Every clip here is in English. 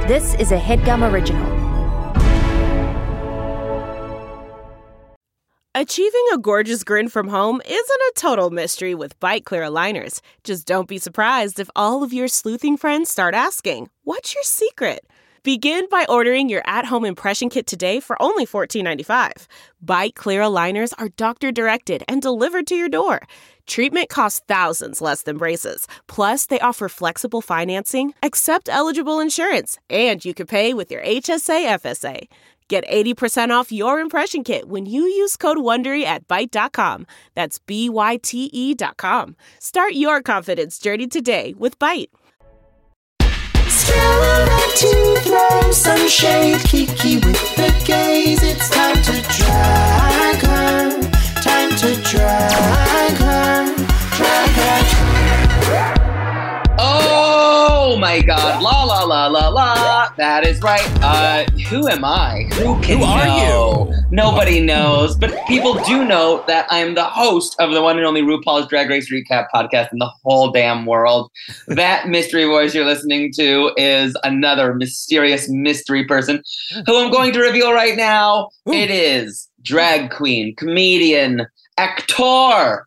This is a HeadGum original. Achieving a gorgeous grin from home isn't a total mystery with Byte Clear aligners. Just don't be surprised if all of your sleuthing friends start asking, "What's your secret?" Begin by ordering your at-home impression kit today for only $14.95. Byte Clear aligners are doctor-directed and delivered to your door. Treatment costs thousands less than braces. Plus, they offer flexible financing, accept eligible insurance, and you can pay with your HSA FSA. Get 80% off your impression kit when you use code WONDERY at Byte.com. That's BYTE.com. Start your confidence journey today with Byte. To throw some shade, Kiki with the gaze. It's time to drag her. Time to drag her. Drag her. Oh my God! La la la la la. That is right. Who am I? Who are know? you? Nobody knows, but people do know that I'm the host of the one and only RuPaul's Drag Race Recap podcast in the whole damn world. That mystery voice you're listening to is another mysterious mystery person who I'm going to reveal right now. Ooh. It is drag queen, comedian, actor,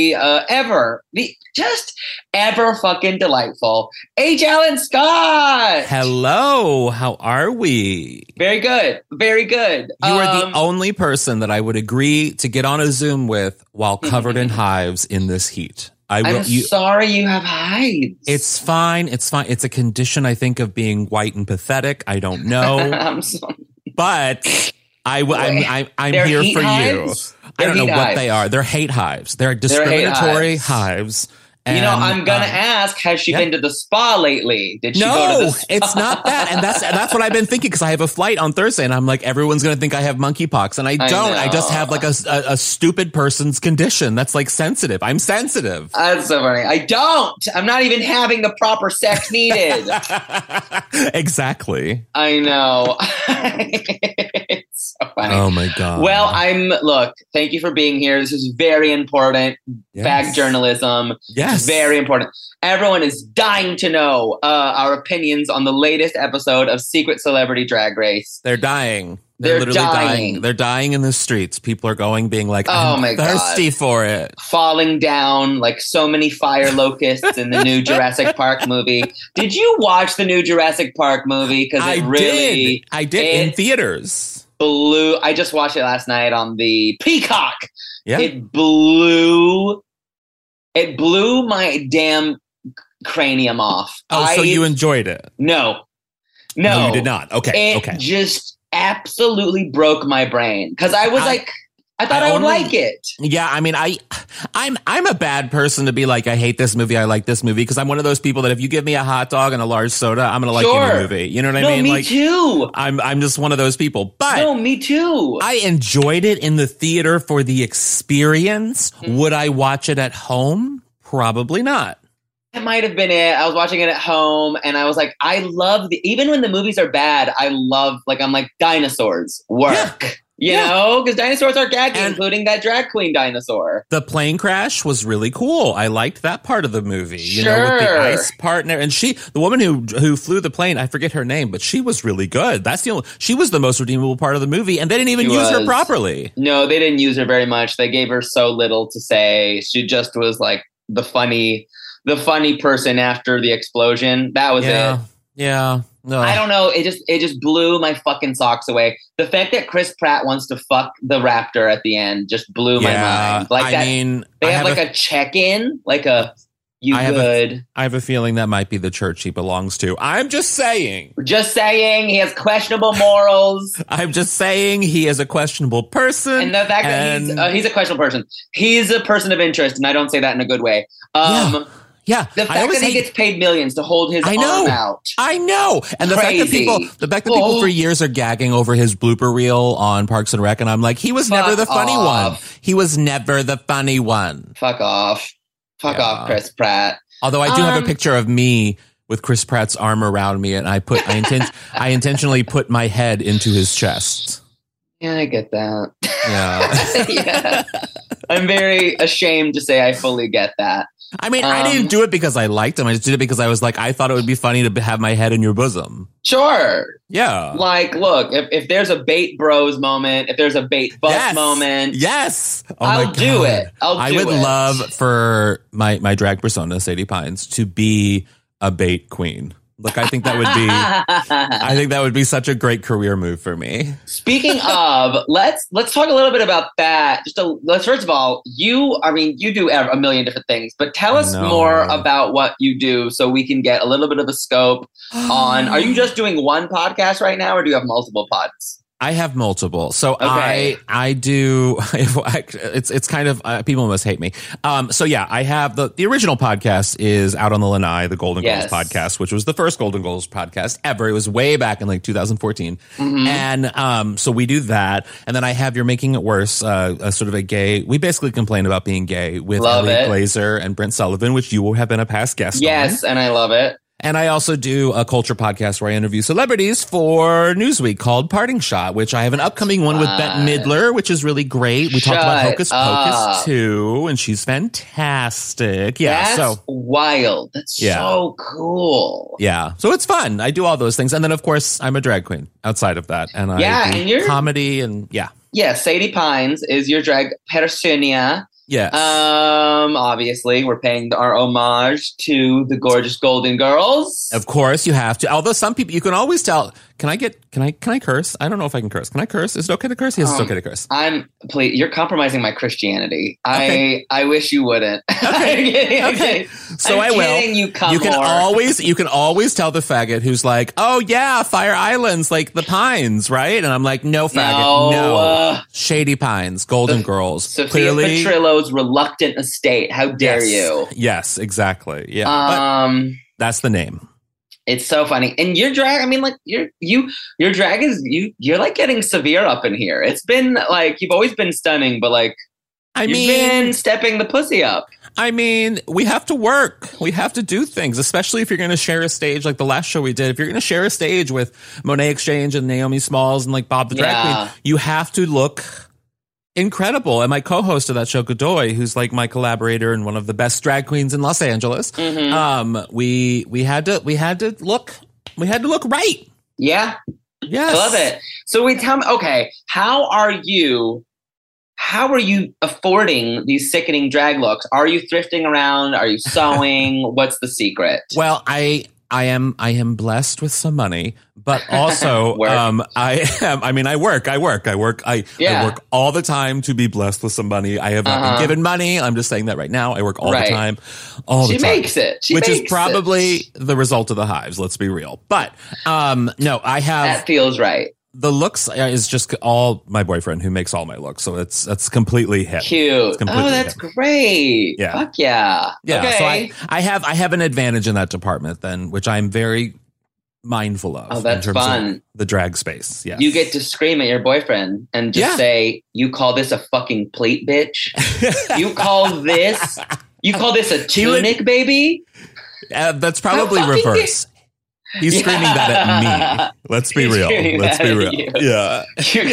just ever fucking delightful, H. Alan Scott. Hello, how are we? Very good, very good. You are the only person that I would agree to get on a Zoom with while covered in hives in this heat. I'm sorry you have hives. It's fine. It's fine. It's a condition, I think, of being white and pathetic. I don't know. I'm sorry. But I'm They're here heat for hives? you. I don't know They're heat what hives. they are. They're hate hives. They're discriminatory hives. And, you know, I'm gonna ask, has she been to the spa lately? Did she go to the spa? It's not that. And that's what I've been thinking, because I have a flight on Thursday and I'm like, everyone's going to think I have monkeypox. And I don't. I just have like a stupid person's condition that's like sensitive. I'm sensitive. That's so funny. I don't. I'm not even having the proper sex needed. Exactly. I know. It's so funny. Oh my God. Well, look, thank you for being here. This is very important. Yes. Fact journalism. Yes. Very important. Everyone is dying to know our opinions on the latest episode of Secret Celebrity Drag Race. They're dying. They're literally dying. They're dying in the streets. People are going, being like, I'm my thirsty God. for it. Falling down like so many fire locusts in the new Jurassic Park movie. Did you watch the new Jurassic Park movie? Because I did in theaters. Blew. I just watched it last night on the Peacock. Yeah. It blew my damn cranium off. Oh, so you enjoyed it? No, you did not. Okay. It just absolutely broke my brain because I was I thought I would like it. Yeah, I mean, I'm a bad person to be like, I hate this movie, I like this movie, because I'm one of those people that if you give me a hot dog and a large soda, I'm gonna like any movie. You know what I mean? Me too. I'm just one of those people. But no, me too. I enjoyed it in the theater for the experience. Would I watch it at home? Probably not. That might have been it. I was watching it at home and I was like, even when the movies are bad, I'm like, dinosaurs work. Yeah. You know, because dinosaurs are gaggy, including that drag queen dinosaur. The plane crash was really cool. I liked that part of the movie. You know, with the ice partner. And the woman who flew the plane, I forget her name, but she was really good. She was the most redeemable part of the movie, and they didn't even use her properly. No, they didn't use her very much. They gave her so little to say. She just was like the funny person after the explosion. That was it. Yeah. No. I don't know. It just blew my fucking socks away. The fact that Chris Pratt wants to fuck the raptor at the end just blew my mind. They have a check-in, like a I have a feeling that might be the church he belongs to. I'm just saying. Just saying he has questionable morals. I'm just saying he is a questionable person. And the fact that he's a questionable person. He's a person of interest, and I don't say that in a good way. Yeah. The fact that he gets paid millions to hold his arm out. I know. And the fact that people for years are gagging over his blooper reel on Parks and Rec, and I'm like, he was never the funny one. He was never the funny one. Fuck off. Fuck off, Chris Pratt. Although I do have a picture of me with Chris Pratt's arm around me, and I intentionally put my head into his chest. Yeah, I get that. Yeah. Yeah. I'm very ashamed to say I fully get that. I mean, I didn't do it because I liked him. I just did it because I was like, I thought it would be funny to have my head in your bosom. Sure. Yeah. Like, look, if there's a bait bros moment, if there's a bait bus moment. Yes. Oh I'll do it. I would love for my drag persona, Sadie Pines, to be a bait queen. Look, I think that would be such a great career move for me. Speaking of, let's talk a little bit about that. Let's first of all, you do a million different things, but tell us more about what you do so we can get a little bit of a scope on. Are you just doing one podcast right now, or do you have multiple pods? I have multiple. So okay. I do, it's kind of, people must hate me. So yeah, I have the original podcast is Out on the Lanai, the Golden Girls podcast, which was the first Golden Girls podcast ever. It was way back in like 2014. Mm-hmm. And, so we do that. And then I have You're Making It Worse, a sort of a gay, we basically complain about being gay with Elliot Glazer and Brent Sullivan, which you will have been a past guest on. Yes. And I love it. And I also do a culture podcast where I interview celebrities for Newsweek called Parting Shot, which I have an upcoming one with Bette Midler, which is really great. We talked about Hocus Pocus too, and she's fantastic. Yeah, that's wild. That's so cool. Yeah, so it's fun. I do all those things, and then of course I'm a drag queen outside of that, and I do comedy and yeah. Sadie Pines is your drag persona. Yes. Obviously, we're paying our homage to the gorgeous Golden Girls. Of course, you have to. Although some people, you can always tell. Can I curse? I don't know if I can curse. Can I curse? Is it okay to curse? Yes, it's okay to curse. Please, you're compromising my Christianity. Okay. I wish you wouldn't. Okay. So I will. You can always tell the faggot who's like, oh yeah, Fire Islands, like the Pines, right? And I'm like, no, faggot, no. Shady Pines, Golden Girls. Sophia Petrillo's reluctant estate. How dare you? Yes, exactly. Yeah. But that's the name. It's so funny. And your drag, I mean, like your drag is you're like getting severe up in here. It's been like you've always been stunning, but like you've been stepping the pussy up. I mean, we have to work. We have to do things, especially if you're going to share a stage like the last show we did. If you're going to share a stage with Monet Exchange and Naomi Smalls and like Bob the Drag Queen, you have to look incredible. And my co-host of that show, Godoy, who's like my collaborator and one of the best drag queens in Los Angeles, we had to look right. Yeah. Yes. I love it. So tell me, okay, how are you affording these sickening drag looks? Are you thrifting around? Are you sewing? What's the secret? Well, I am blessed with some money, but also I work all the time to be blessed with some money. I have not been given money. I'm just saying that right now. I work all the time. She makes it. Which is probably the result of the hives, let's be real. But no, I have that feels right. The looks is just all my boyfriend who makes all my looks. So that's completely him. Cute. That's great. Yeah. Fuck yeah. Yeah. Okay. So I have an advantage in that department then, which I'm very mindful of. Oh, that's fun. The drag space. Yeah. You get to scream at your boyfriend and just say, you call this a fucking plate, bitch? You call this a tunic, baby? That's probably reverse. He's screaming that at me. Let's be real. Yeah.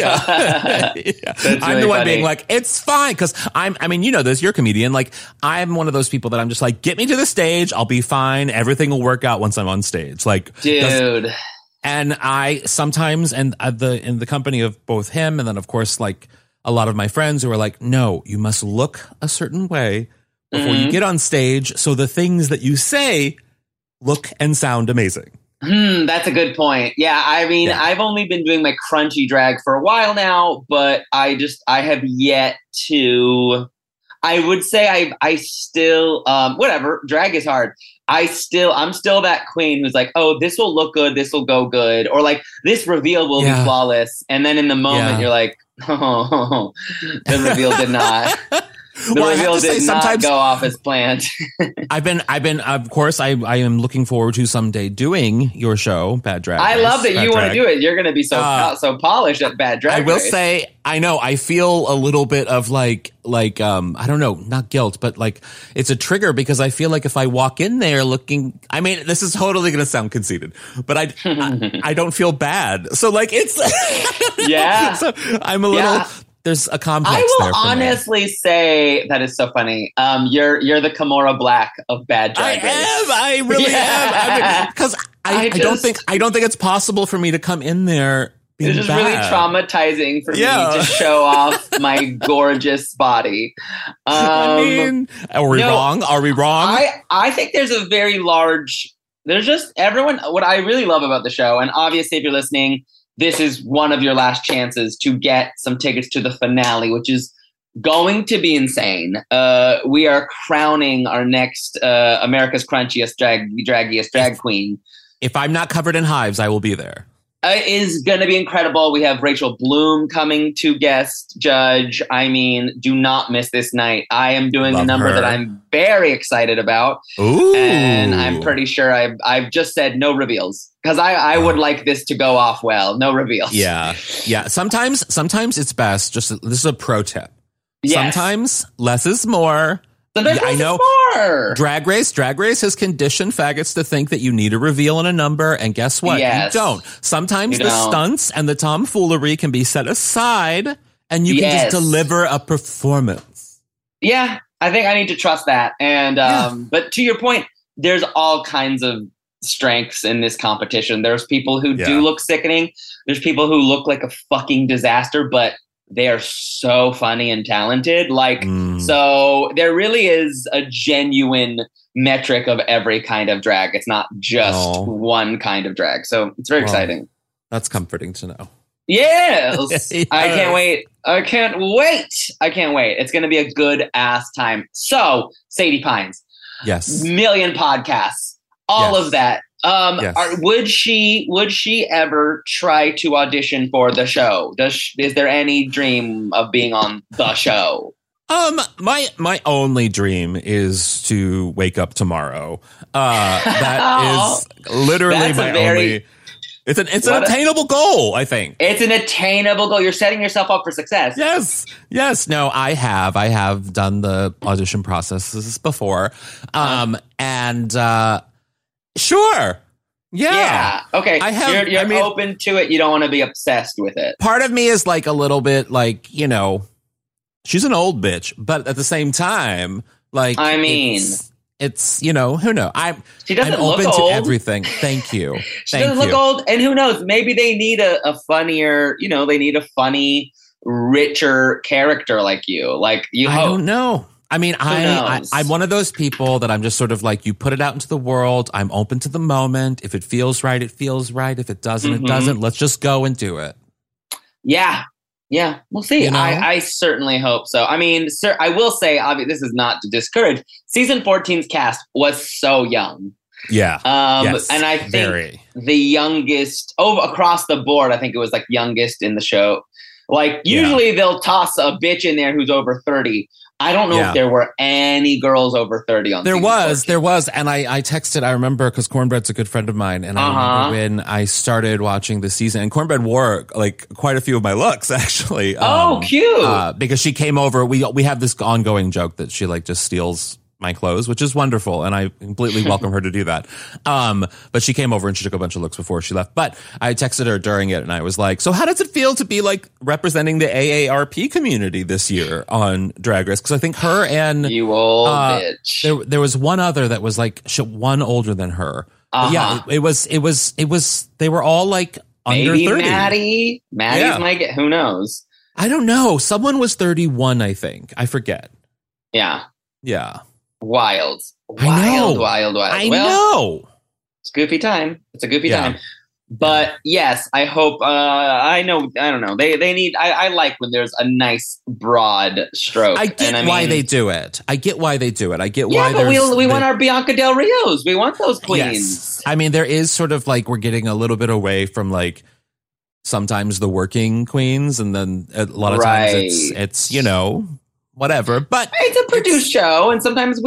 I'm the one being like, it's fine. Because you know this, you're a comedian. Like, I'm one of those people that I'm just like, get me to the stage. I'll be fine. Everything will work out once I'm on stage. Like, dude. And I sometimes, in the company of both him and then, of course, like a lot of my friends who are like, no, you must look a certain way before you get on stage. So the things that you say look and sound amazing. That's a good point. Yeah, I mean, I've only been doing my crunchy drag for a while now, but I have yet to. I would say I still whatever. Drag is hard. I'm still that queen who's like, oh, this will look good, this will go good, or like this reveal will be flawless, and then in the moment you're like, oh, the reveal did not. The reveal did not go off as planned. I've been, of course, I am looking forward to someday doing your show, Bad Drag Race. I love that you want to do it. You're going to be so polished at Bad Drag Race. I will say, I know, I feel a little bit of like, I don't know, not guilt, but like it's a trigger because I feel like if I walk in there looking, I mean, this is totally going to sound conceited, but I don't feel bad. So like it's, yeah. So I'm a little, there's a complex I will there for honestly say that is so funny. You're the Kimora Black of bad Drag Race. I really am. Because I don't think it's possible for me to come in there. It's just really traumatizing for me to show off my gorgeous body. I mean, are we wrong? Are we wrong? I think there's a very large. There's just everyone. What I really love about the show, and obviously, if you're listening, this is one of your last chances to get some tickets to the finale, which is going to be insane. We are crowning our next America's Crunchiest, draggiest drag queen. If I'm not covered in hives, I will be there. Is going to be incredible. We have Rachel Bloom coming to guest judge. I mean, do not miss this night. I am doing a number that I'm very excited about. Ooh. And I'm pretty sure I've just said no reveals because I would like this to go off well. No reveals. Yeah. Sometimes it's best. This is a pro tip. Yes. Sometimes less is more. I know. Drag Race has conditioned faggots to think that you need a reveal and a number, and guess what? Yes. You don't. Sometimes the stunts and the tomfoolery can be set aside, and you can just deliver a performance. Yeah, I think I need to trust that. And but to your point, there's all kinds of strengths in this competition. There's people who do look sickening. There's people who look like a fucking disaster, but they are so funny and talented. So there really is a genuine metric of every kind of drag. It's not just one kind of drag. So it's very exciting. That's comforting to know. Yes. I can't wait. It's going to be a good ass time. So Sadie Pines. Yes. Million podcasts. All of that. Would she ever try to audition for the show? Is there any dream of being on the show? My only dream is to wake up tomorrow. That is literally my only. It's an attainable goal, I think. It's an attainable goal. You're setting yourself up for success. Yes. No, I have done the audition processes before. Sure. Yeah. Okay. You're open to it. You don't want to be obsessed with it. Part of me is like a little bit like, she's an old bitch, but at the same time, like, it's who knows? I'm open to everything. Thank you. She doesn't look old. And who knows? Maybe they need a funnier, they need a funny, richer character like you. Like you hope. I don't know. I mean, I'm one of those people that I'm just sort of like, you put it out into the world. I'm open to the moment. If it feels right, it feels right. If it doesn't, it doesn't. Let's just go and do it. Yeah. We'll see. I certainly hope so. I mean, sir, I will say, obviously, this is not to discourage. Season 14's cast was so young. Yeah. And I think the youngest across the board, I think it was like youngest in the show. Like usually they'll toss a bitch in there who's over 30. I don't know if there were any girls over 30 on There was. And I texted, I remember, because Cornbread's a good friend of mine. And I remember when I started watching the season, and Cornbread wore like quite a few of my looks, actually. Cute. Because she came over. We have this ongoing joke that she like just steals my clothes, which is wonderful. And I completely welcome her to do that. But she came over and she took a bunch of looks before she left. But I texted her during it and I was like, so how does it feel to be like representing the AARP community this year on Drag Race? Because I think her and you old bitch. There was one other that was like one older than her. Yeah, it was, they were all like under 30. Maddie's might get, who knows? I don't know. Someone was 31, I think. I forget. Yeah. Wild. I know. It's a goofy time. Time. But yes, I hope, I don't know. They need, I like when there's a nice broad stroke. I get why they do it. I get why we want our Bianca Del Rios. We want those queens. Yes. I mean, there is sort of like, we're getting a little bit away from like, sometimes the working queens. And then a lot of times it's, whatever, but it's a produced show, and sometimes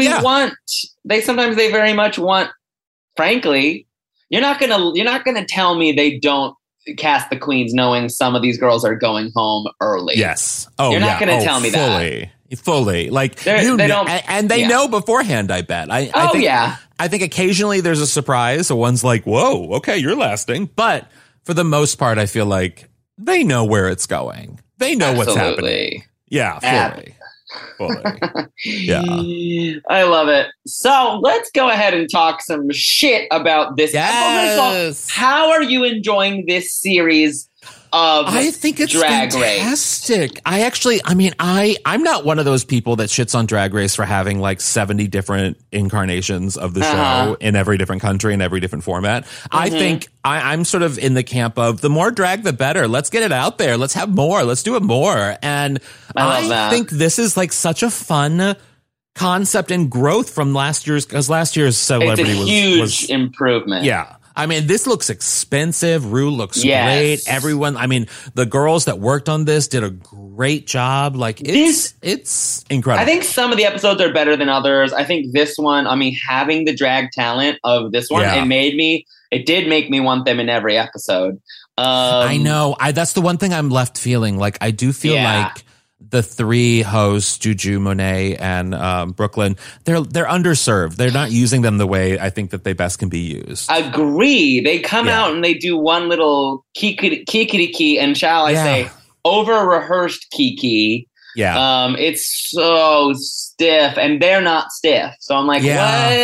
they very much want. Frankly, you're not gonna tell me they don't cast the queens knowing some of these girls are going home early. Yes. You're not gonna tell me fully. Like they don't, and they know beforehand. I bet. I think occasionally there's a surprise. So one's like, "Whoa, okay, you're lasting," but for the most part, I feel like they know where it's going. They know what's happening. Yeah, fully. Yeah. I love it. So let's go ahead and talk some shit about this. Yes. How are you enjoying this series of I think it's Drag fantastic. Race? I'm not one of those people that shits on Drag Race for having like 70 different incarnations of the show in every different country and every different format. I think I'm sort of in the camp of the more drag, the better. Let's get it out there. Let's have more. Let's do it more. And I think this is like such a fun concept and growth from last year's, because last year's Celebrity it's a huge improvement. Yeah. I mean, this looks expensive. Rue looks great. Everyone, I mean, the girls that worked on this did a great job. Like, it's incredible. I think some of the episodes are better than others. I think this one, I mean, having the drag talent of this one, it did make me want them in every episode. I know. That's the one thing I'm left feeling. Like, I do feel like the three hosts, Juju, Monet, and Brooklyn, they're underserved. They're not using them the way I think that they best can be used. Agree. They come out and they do one little kiki, and shall I say, over-rehearsed kiki. Yeah. It's so stiff, and they're not stiff. So I'm like, what?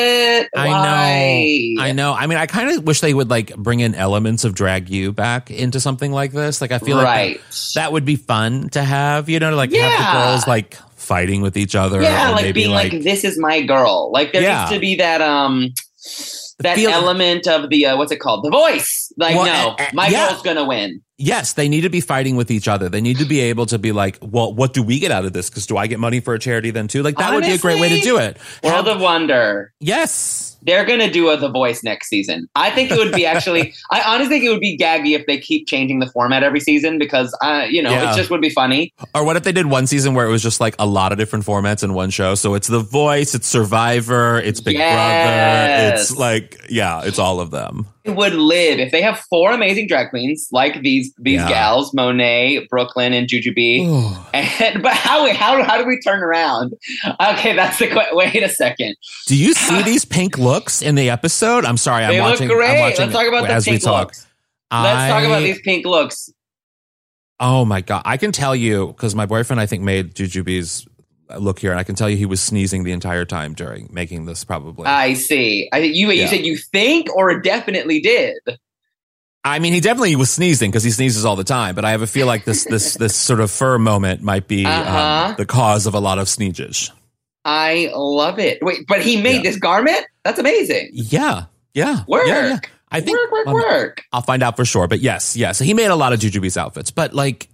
Why? I know. I mean, I kind of wish they would like bring in elements of Drag You back into something like this. Like, I feel like that would be fun to have, you know, like have the girls like fighting with each other. Yeah, or like maybe being like, this is my girl. Like there needs to be that element of the what's it called? The Voice. Like, my girl's gonna win. Yes, they need to be fighting with each other. They need to be able to be like, well, what do we get out of this? Because do I get money for a charity then too? Like, that would be a great way to do it. World of Wonder. Yes. They're going to do The Voice next season. I think it would be I honestly think it would be gaggy if they keep changing the format every season because, it just would be funny. Or what if they did one season where it was just like a lot of different formats in one show? So it's The Voice, it's Survivor, it's Big Brother. It's like, it's all of them. It would live if they have 4 amazing drag queens like these gals, Monet, Brooklyn, and Jujubee. But how do we turn around? Okay, that's the wait a second. Do you see these pink looks in the episode? I'm sorry, they look great. Let's talk about the pink looks. Let's talk about these pink looks. Oh my god, I can tell you because my boyfriend I think made Jujubee's look here, and I can tell you he was sneezing the entire time during making this. Probably. I see. I think you said you think or definitely did. I mean, he definitely was sneezing because he sneezes all the time. But I have a feel like this sort of fur moment might be the cause of a lot of sneezes. I love it. Wait, but he made this garment? That's amazing. Yeah. Work. Yeah. I think work. I'll find out for sure. But yes. So he made a lot of Jujubee's outfits. But like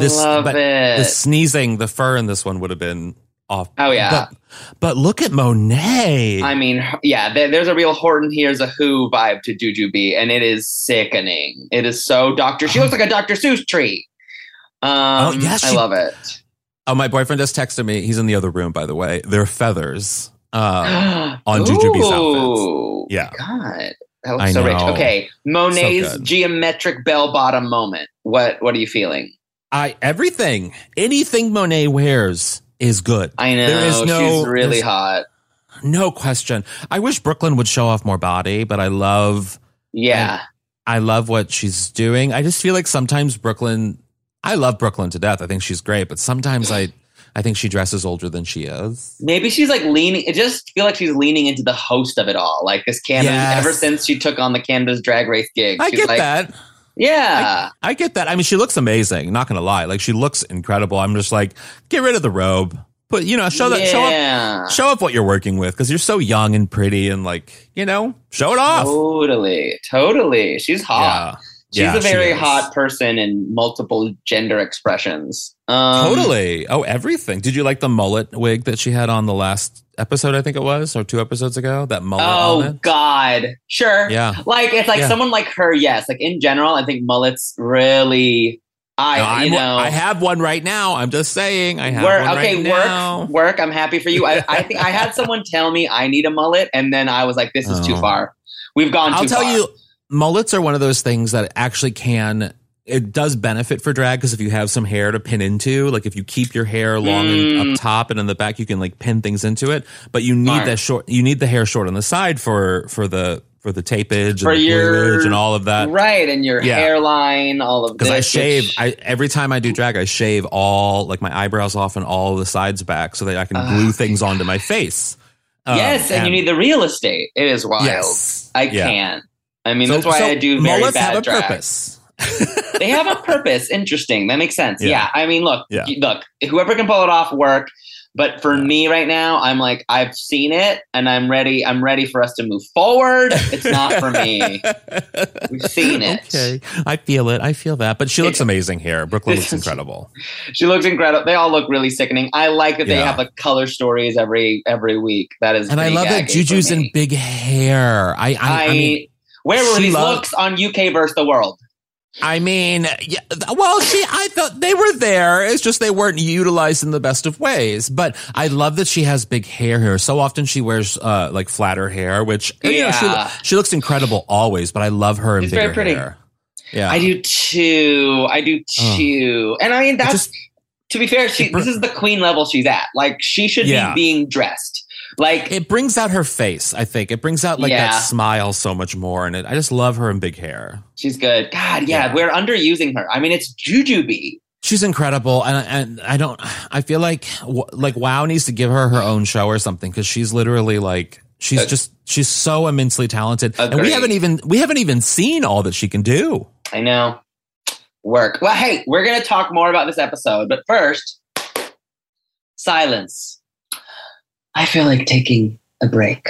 the sneezing, the fur in this one would have been off. Oh yeah. But look at Monet. I mean, there's a real Horton Hears a Who vibe to Jujubee, and it is sickening. It is so she looks like a Dr. Seuss tree. I love it. Oh, my boyfriend just texted me. He's in the other room, by the way. They're feathers on Jujubee's outfits. Yeah. God, that looks so rich. Okay, Monet's geometric bell bottom moment. What are you feeling? Everything. Anything Monet wears is good. I know. She's really hot. No question. I wish Brooklyn would show off more body, but I love what she's doing. I just feel like sometimes I love Brooklyn to death. I think she's great, but sometimes I think she dresses older than she is. Maybe she's like leaning. I just feel like she's leaning into the host of it all. Like this Canada's, ever since she took on the Canada's Drag Race gig. I get that. Yeah. I get that. I mean, she looks amazing. Not going to lie. Like, she looks incredible. I'm just like, get rid of the robe. But, show off what you're working with because you're so young and pretty and like, show it off. Totally. She's hot. She's a very hot person in multiple gender expressions. Totally. Oh, everything. Did you like the mullet wig that she had on the last episode, I think it was, or 2 episodes ago? That mullet. Oh, God. Sure. Yeah. Like, it's like someone like her, yes. Like, in general, I think mullets really... I have one right now. I'm just saying. I have one right now. Work. I'm happy for you. I think I had someone tell me I need a mullet, and then I was like, this is too far. We've gone too far. I'll tell you, mullets are one of those things that actually it does benefit for drag because if you have some hair to pin into, like if you keep your hair long and up top and in the back, you can like pin things into it. But you need that short. You need the hair short on the side for for the tapage For and the your- fluid and all of that. Right, and your Yeah. hairline, all of this. Because I shave, which- every time I do drag, I shave all, like my eyebrows off and all the sides back so that I can glue things onto my face. Yes, and you need the real estate. It is wild. Yes. I Yeah. can't. I mean, that's why I do very mullets bad have a drag. purpose. They have a purpose. Interesting. That makes sense. Yeah. Yeah. I mean, look, Yeah. look. Whoever can pull it off, work. But for me right now, I'm like, I've seen it, and I'm ready. I'm ready for us to move forward. It's not for me. We've seen it. Okay, I feel it. I feel that. But she looks amazing here. Brooklyn looks incredible. She looks incredible. They all look really sickening. I like that they Yeah. have like color stories every week. That is, And I pretty love that gaggy for Juju's in me. big hair. I mean, where were she these loves- looks on UK versus the world? yeah, well, I thought they were there. It's just they weren't utilized in the best of ways. But I love that she has big hair here. So often she wears like flatter hair, which you know, Yeah. she looks incredible always. But I love her in She's bigger very pretty. hair. Yeah, I do too. And I mean, that's just- to be fair. This is the queen level she's at. Like she should Yeah. be being dressed. Like It brings out her face. I think it brings out like Yeah. that smile so much more. And I just love her in big hair. she's good. God, yeah, Yeah. we're underusing her. I mean, it's Jujubee. She's incredible, and I feel like WoW needs to give her her own show or something because she's literally like she's so immensely talented, and we haven't even seen all that she can do. I know. Work. Well, hey, we're gonna talk more about this episode, but first, silence. I feel like taking a break.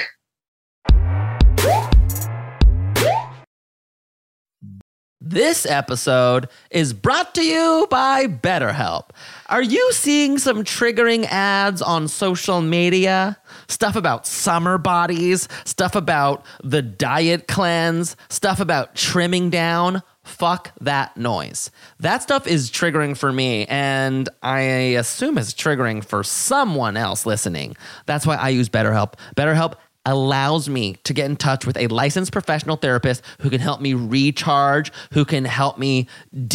This episode is brought to you by BetterHelp. Are you seeing some triggering ads on social media? Stuff about summer bodies, stuff about the diet cleanse, stuff about trimming down? Fuck that noise. That stuff is triggering for me, and I assume it's triggering for someone else listening. That's why I use BetterHelp. BetterHelp allows me to get in touch with a licensed professional therapist who can help me recharge, who can help me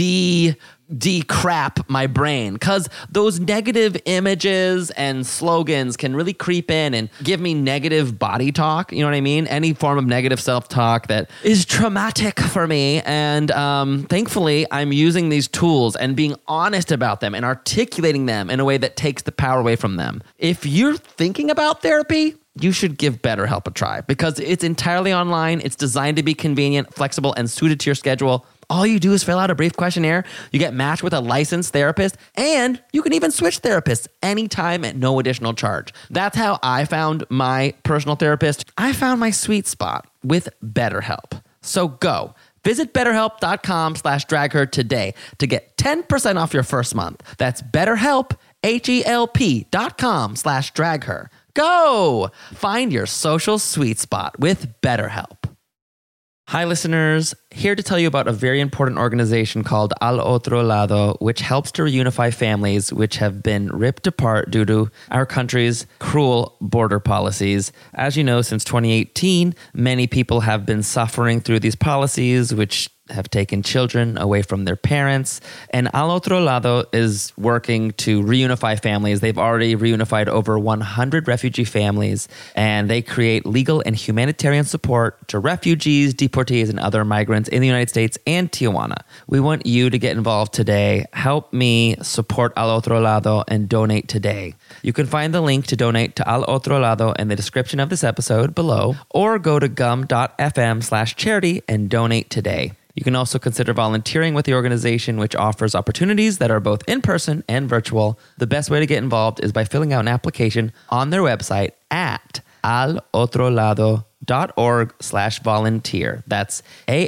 decrap my brain, because those negative images and slogans can really creep in and give me negative body talk. You know what I mean? Any form of negative self-talk that is traumatic for me. And thankfully, I'm using these tools and being honest about them and articulating them in a way that takes the power away from them. If you're thinking about therapy, you should give BetterHelp a try because it's entirely online. It's designed to be convenient, flexible, and suited to your schedule. All you do is fill out a brief questionnaire. You get matched with a licensed therapist, and you can even switch therapists anytime at no additional charge. That's how I found my personal therapist. I found my sweet spot with BetterHelp. So go. Visit BetterHelp.com/dragher today to get 10% off your first month. That's BetterHelp, HELP.com/dragher. Go! Find your social sweet spot with BetterHelp. Hi, listeners. Here to tell you about a very important organization called Al Otro Lado, which helps to reunify families which have been ripped apart due to our country's cruel border policies. As you know, since 2018, many people have been suffering through these policies, which have taken children away from their parents. And Al Otro Lado is working to reunify families. They've already reunified over 100 refugee families, and they create legal and humanitarian support to refugees, deportees, and other migrants in the United States and Tijuana. We want you to get involved today. Help me support Al Otro Lado and donate today. You can find the link to donate to Al Otro Lado in the description of this episode below, or go to gum.fm/charity and donate today. You can also consider volunteering with the organization, which offers opportunities that are both in-person and virtual. The best way to get involved is by filling out an application on their website at alotrolado.org/volunteer. That's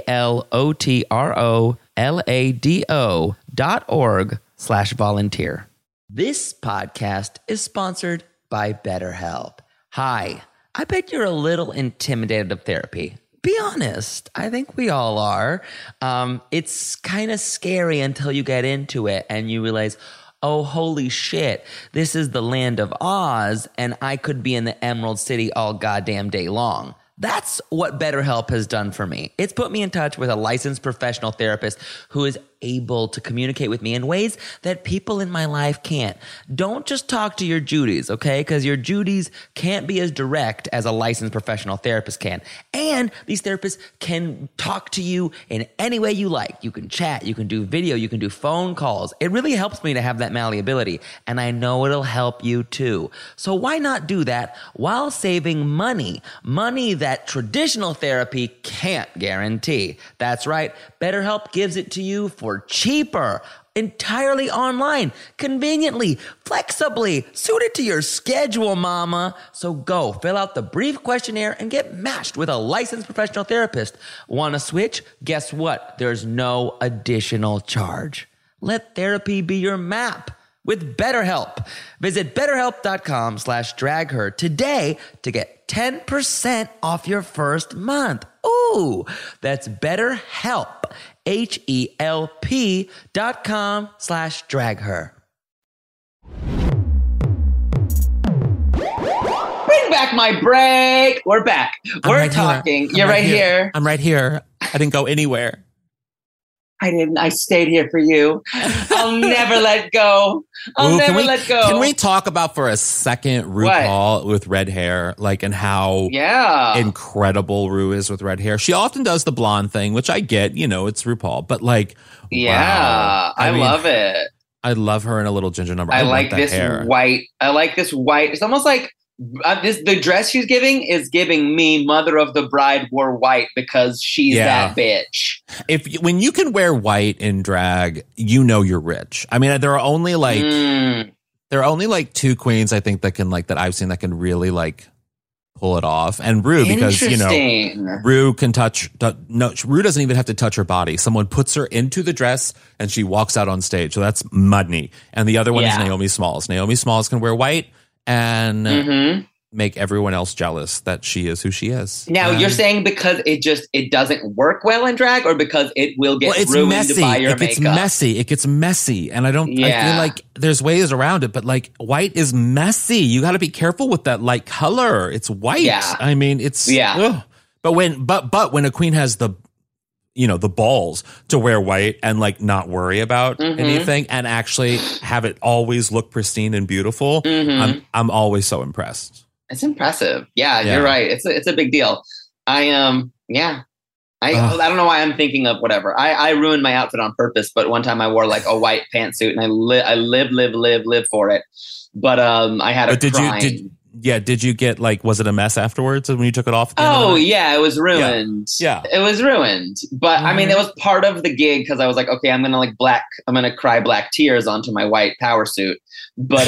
ALOTROLADO.org/volunteer. This podcast is sponsored by BetterHelp. Hi, I bet you're a little intimidated of therapy. Be honest. I think we all are. It's kind of scary until you get into it and you realize, oh, holy shit, this is the land of Oz and I could be in the Emerald City all goddamn day long. That's what BetterHelp has done for me. It's put me in touch with a licensed professional therapist who is able to communicate with me in ways that people in my life can't. Don't just talk to your Judys, okay? Because your Judys can't be as direct as a licensed professional therapist can. And these therapists can talk to you in any way you like. You can chat, you can do video, you can do phone calls. It really helps me to have that malleability, and I know it'll help you too. So why not do that while saving money? Money that traditional therapy can't guarantee. That's right. BetterHelp gives it to you for cheaper, entirely online, conveniently, flexibly, suited to your schedule, mama. So go fill out the brief questionnaire and get matched with a licensed professional therapist. Want to switch? Guess what? There's no additional charge. Let therapy be your map with BetterHelp. Visit betterhelp.com/dragher today to get 10% off your first month. Ooh, that's BetterHelp, HELP.com/dragher. Bring back my break. We're back. We're talking. You're right here. I'm right here. I didn't go anywhere. I didn't. I stayed here for you. I'll never let go. I'll never let go. Can we talk about for a second RuPaul with red hair, like, and how incredible Ru is with red hair? She often does the blonde thing, which I get. You know, it's RuPaul, but like, wow. I mean, love it. I love her in a little ginger number. I like this hair. White. I like this white. It's almost like. The dress she's giving is giving me Mother of the Bride wore white because she's that bitch. When you can wear white in drag, you know you're rich. I mean, there are only like two queens I think that I've seen that can really like pull it off. And Ru, because Ru can Ru doesn't even have to touch her body. Someone puts her into the dress and she walks out on stage. So that's Mudney. And the other one is Naomi Smalls. Naomi Smalls can wear white and make everyone else jealous that she is who she is. Now, you're saying because it doesn't work well in drag, or because it will get ruined messy. by your makeup? It gets messy. And I feel like there's ways around it, but like white is messy. You got to be careful with that light color. It's white. Yeah. I mean, it's, ugh. But when a queen has the balls to wear white and like not worry about anything and actually have it always look pristine and beautiful, I'm always so impressed. It's impressive. Yeah, you're right. It's a big deal. I don't know why I'm thinking of whatever. I ruined my outfit on purpose, but one time I wore like a white pantsuit and I live for it. But I had a crying. Did you get like, was it a mess afterwards when you took it off? Oh yeah, it was ruined. Yeah. It was ruined. But I mean, it was part of the gig because I was like, okay, I'm going to cry black tears onto my white power suit. But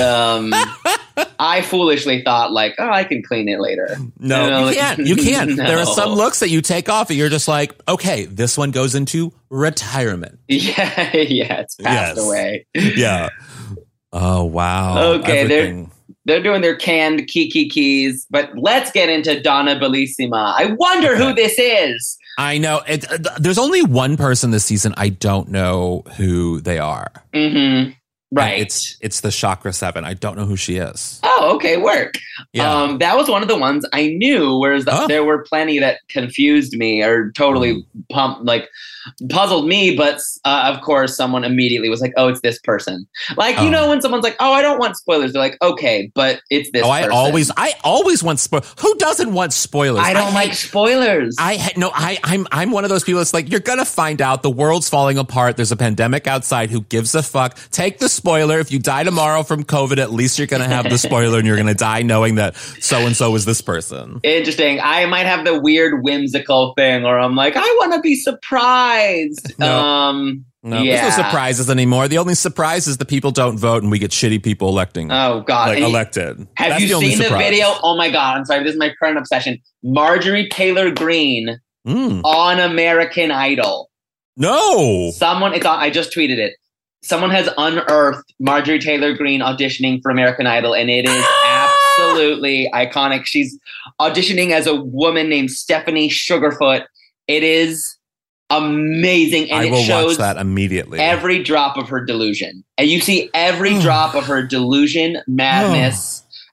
I foolishly thought like, oh, I can clean it later. No, you can't. You can't. No. There are some looks that you take off and you're just like, okay, this one goes into retirement. Yeah, it's passed away. Yeah. Oh, wow. Okay, they're doing their canned keys, but let's get into Donna Bellissima. I wonder who this is. I know. There's only one person this season. I don't know who they are. Right. It's the Chakra 7. I don't know who she is. Oh, okay. Work. Yeah. That was one of the ones I knew, whereas there were plenty that confused me or totally puzzled me. But of course, someone immediately was like, oh, it's this person. Like, when someone's like, oh, I don't want spoilers. They're like, okay, but it's this person. I always want spoilers. Who doesn't want spoilers? I don't like spoilers. I'm one of those people that's like, you're going to find out the world's falling apart. There's a pandemic outside. Who gives a fuck? Take the spoiler. If you die tomorrow from COVID, at least you're going to have the spoiler and you're going to die knowing that so-and-so is this person. Interesting. I might have the weird whimsical thing or I'm like, I want to be surprised. No, there's no surprises anymore. The only surprise is the people don't vote and we get shitty people electing. Oh, God. Elected. Have you seen the video? Oh, my God. I'm sorry. This is my current obsession. Marjorie Taylor Greene on American Idol. No. I just tweeted it. Someone has unearthed Marjorie Taylor Greene auditioning for American Idol, and it is absolutely iconic. She's auditioning as a woman named Stephanie Sugarfoot. It is amazing, and I will watch that immediately. Every drop of her delusion, and you see every drop of her delusion, madness,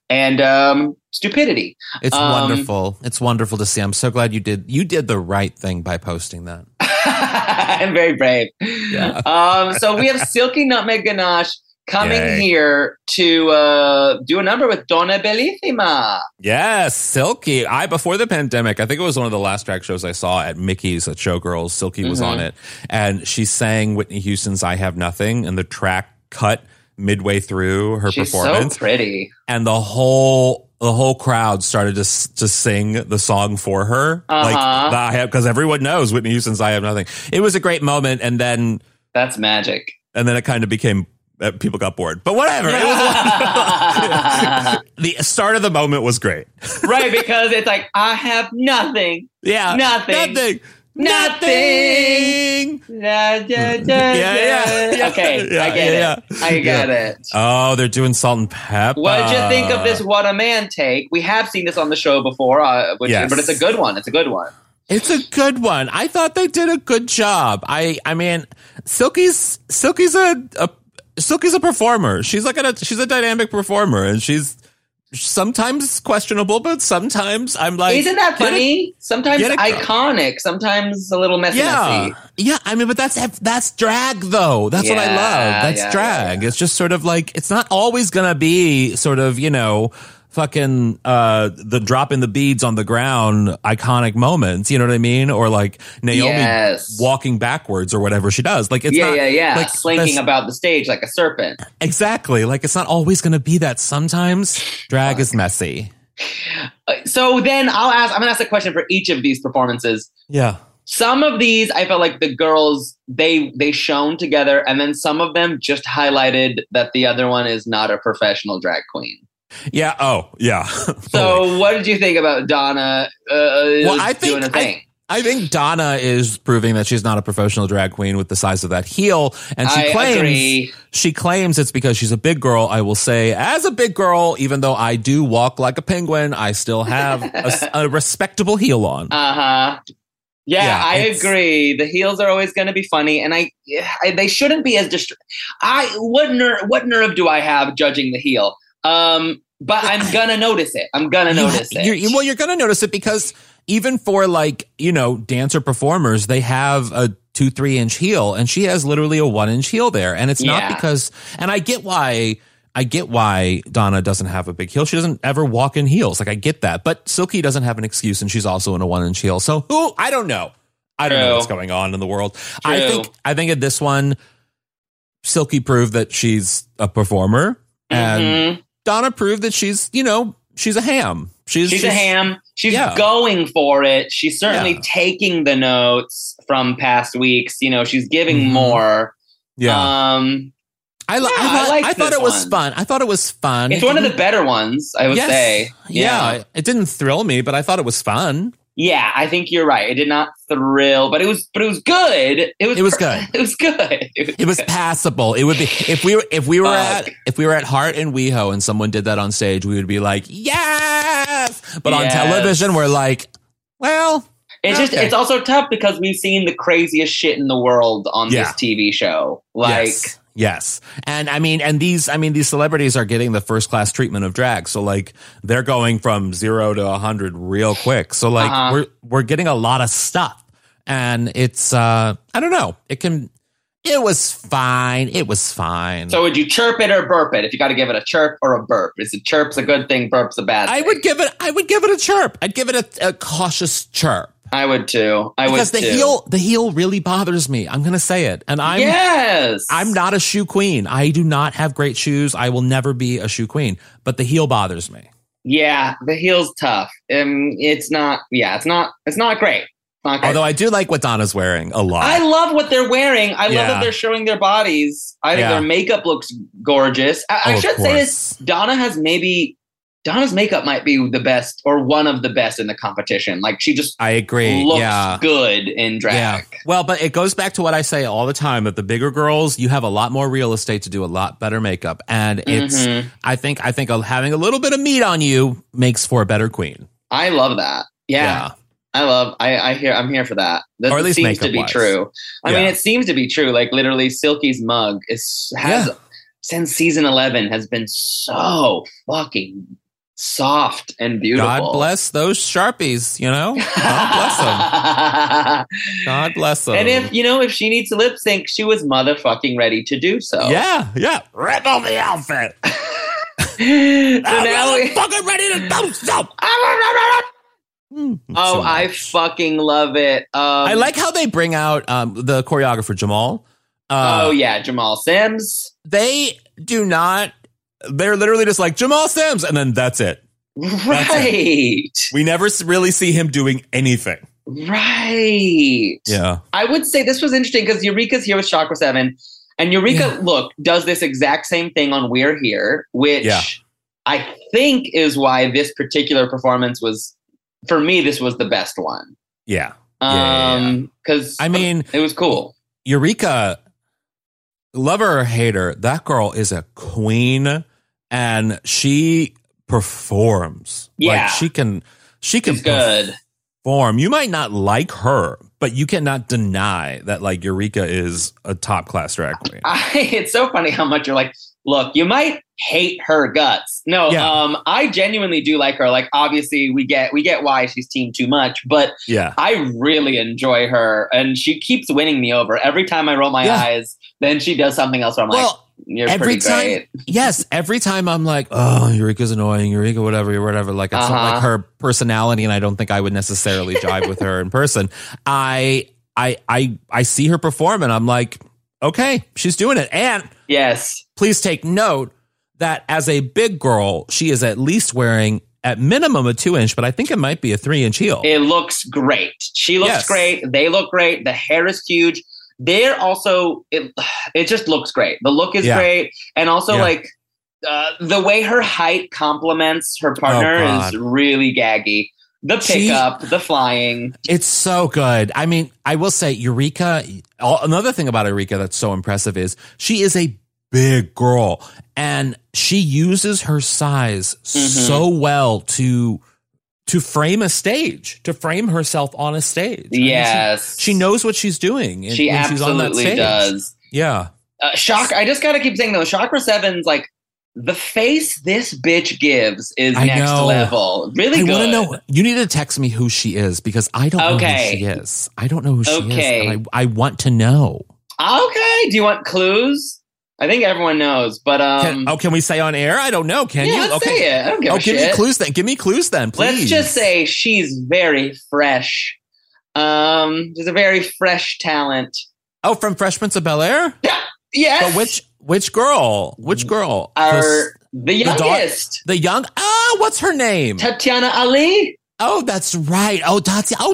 and stupidity. It's wonderful. It's wonderful to see. I'm so glad you did the right thing by posting that. I'm very brave. Yeah. So we have Silky Nutmeg Ganache coming here to do a number with Donna Bellissima. Yes, Silky. Before the pandemic, I think it was one of the last drag shows I saw at Mickey's at Showgirls. Silky was on it, and she sang Whitney Houston's "I Have Nothing," and the track cut midway through her performance. So pretty, and the whole crowd started to sing the song for her, because everyone knows Whitney Houston's "I Have Nothing." It was a great moment, and then that's magic. And then it kind of became. People got bored, but whatever. It was the start of the moment was great, right? Because it's like I have nothing. Yeah, nothing. Yeah. Okay, I get it. I get it. Oh, they're doing Salt and Pepper. What did you think of this What a Man take? We have seen this on the show before, but it's a good one. It's a good one. It's a good one. I thought they did a good job. I mean, Silky's a performer. She's a dynamic performer, and she's sometimes questionable, but sometimes I'm like, isn't that funny? Sometimes iconic, sometimes a little messy. Yeah. I mean, but that's drag though. That's what I love. That's drag. It's just sort of like, it's not always gonna be sort of, fucking the drop in the beads on the ground iconic moments, you know what I mean? Or like Naomi walking backwards or whatever she does. Like it's like slinking about the stage like a serpent. Exactly. Like it's not always going to be that. Sometimes drag is messy. So then I'm going to ask a question for each of these performances. Yeah. Some of these I felt like the girls they shone together, and then some of them just highlighted that the other one is not a professional drag queen. Yeah. Oh, yeah. So, what did you think about Donna? I think Donna is proving that she's not a professional drag queen with the size of that heel, and she claims it's because she's a big girl. I will say, as a big girl, even though I do walk like a penguin, I still have a respectable heel on. Yeah, I agree. The heels are always going to be funny, and they shouldn't be as what nerve do I have judging the heel? But I'm gonna notice it. You're gonna notice it because even for dancer performers, they have a 2-3 inch heel, and she has literally a 1 inch heel there. And it's not because, and I get why Donna doesn't have a big heel. She doesn't ever walk in heels. Like I get that, but Silky doesn't have an excuse, and she's also in a 1 inch heel. So I don't know. I don't know what's going on in the world. True. I think at this one, Silky proved that she's a performer, and Donna proved that she's a ham. She's a ham. She's going for it. She's certainly taking the notes from past weeks. She's giving more. Yeah. I thought it was fun. It's one of the better ones, I would say. Yeah. It didn't thrill me, but I thought it was fun. Yeah, I think you're right. It did not thrill, but it was good. It was good. It was good. It was passable. It would be if we were at Heart and WeHo and someone did that on stage, we would be like, yes. But on television, we're like, well, it's also tough because we've seen the craziest shit in the world on this TV show. Yes. And these celebrities are getting the first class treatment of drag. So they're going from 0 to 100 real quick. So we're getting a lot of stuff, and it's, I don't know. It was fine. So would you chirp it or burp it? If you got to give it a chirp or a burp, is it chirp's a good thing, burp's a bad thing? I would give it a chirp. I'd give it a cautious chirp. I would too. Because the heel really bothers me. I'm going to say it. And I'm not a shoe queen. I do not have great shoes. I will never be a shoe queen, but the heel bothers me. Yeah, the heel's tough. It's not great. Although I do like what Donna's wearing a lot. I love what they're wearing. I love that they're showing their bodies. I think their makeup looks gorgeous. I should say this. Donna's makeup might be the best or one of the best in the competition. She just I agree. Looks good in drag. Yeah. Well, but it goes back to what I say all the time, that the bigger girls, you have a lot more real estate to do a lot better makeup. And it's I think having a little bit of meat on you makes for a better queen. I love that. Yeah. I'm here for that. That or at least seems to be true. I mean, it seems to be true. Literally Silky's mug has since season 11 has been so fucking soft and beautiful. God bless those Sharpies, you know? God bless them. God bless them. And if she needs to lip sync, she was motherfucking ready to do so. Yeah. Rip off the outfit. So now I'm fucking ready to do so. Oh, I fucking love it. I like how they bring out the choreographer, Jamal. Jamal Sims. They do not. They're literally just like Jamal Sims, and then that's it. Right. We never really see him doing anything. Right. Yeah. I would say this was interesting because Eureka's here with Chakra 7, and Eureka, does this exact same thing on We're Here, which I think is why this particular performance was, for me, this was the best one. Yeah. Because it was cool. Eureka, love her or hate her, that girl is a queen, and she performs. Yeah, like she can She's good. Perform. You might not like her, but you cannot deny that like Eureka is a top class drag queen. It's so funny how much you're like, look, you might hate her guts. No, I genuinely do like her. Like, obviously we get why she's team too much, but I really enjoy her, and she keeps winning me over. Every time I roll my eyes, then she does something else where I'm like, you're pretty great. Yes, every time I'm like, oh, Eureka's annoying, Eureka, whatever. Like, it's not like her personality, and I don't think I would necessarily jive with her in person. I see her perform, and I'm like, okay, she's doing it. And yes, please take note that as a big girl, she is at least wearing at minimum a 2-inch, but I think it might be a 3-inch heel. It looks great. She looks great. They look great. The hair is huge. They're also, it just looks great. The look is great. And also like the way her height complements her partner is really gaggy. The pickup, the flying. It's so good. I mean, I will say Eureka, another thing about Eureka that's so impressive is she is a big girl, and she uses her size so well to frame a stage, to frame herself on a stage. Yes. I mean, she knows what she's doing. She absolutely does. Yeah. I just got to keep saying though, Chakra 7's like, the face this bitch gives is next level. Really good. I want to know. You need to text me who she is, because I don't know who she is. I don't know who she is. And I want to know. Okay. Do you want clues? I think everyone knows, but can we say on air? I don't know. Can you? Let's say it. I don't give a shit. Give me clues then. Give me clues then, please. Let's just say she's very fresh. She's a very fresh talent. Oh, from Fresh Prince of Bel-Air? Yes. But which girl? Which girl? The youngest. The young. What's her name? Tatiana Ali. Oh, that's right. Oh, Tatiana.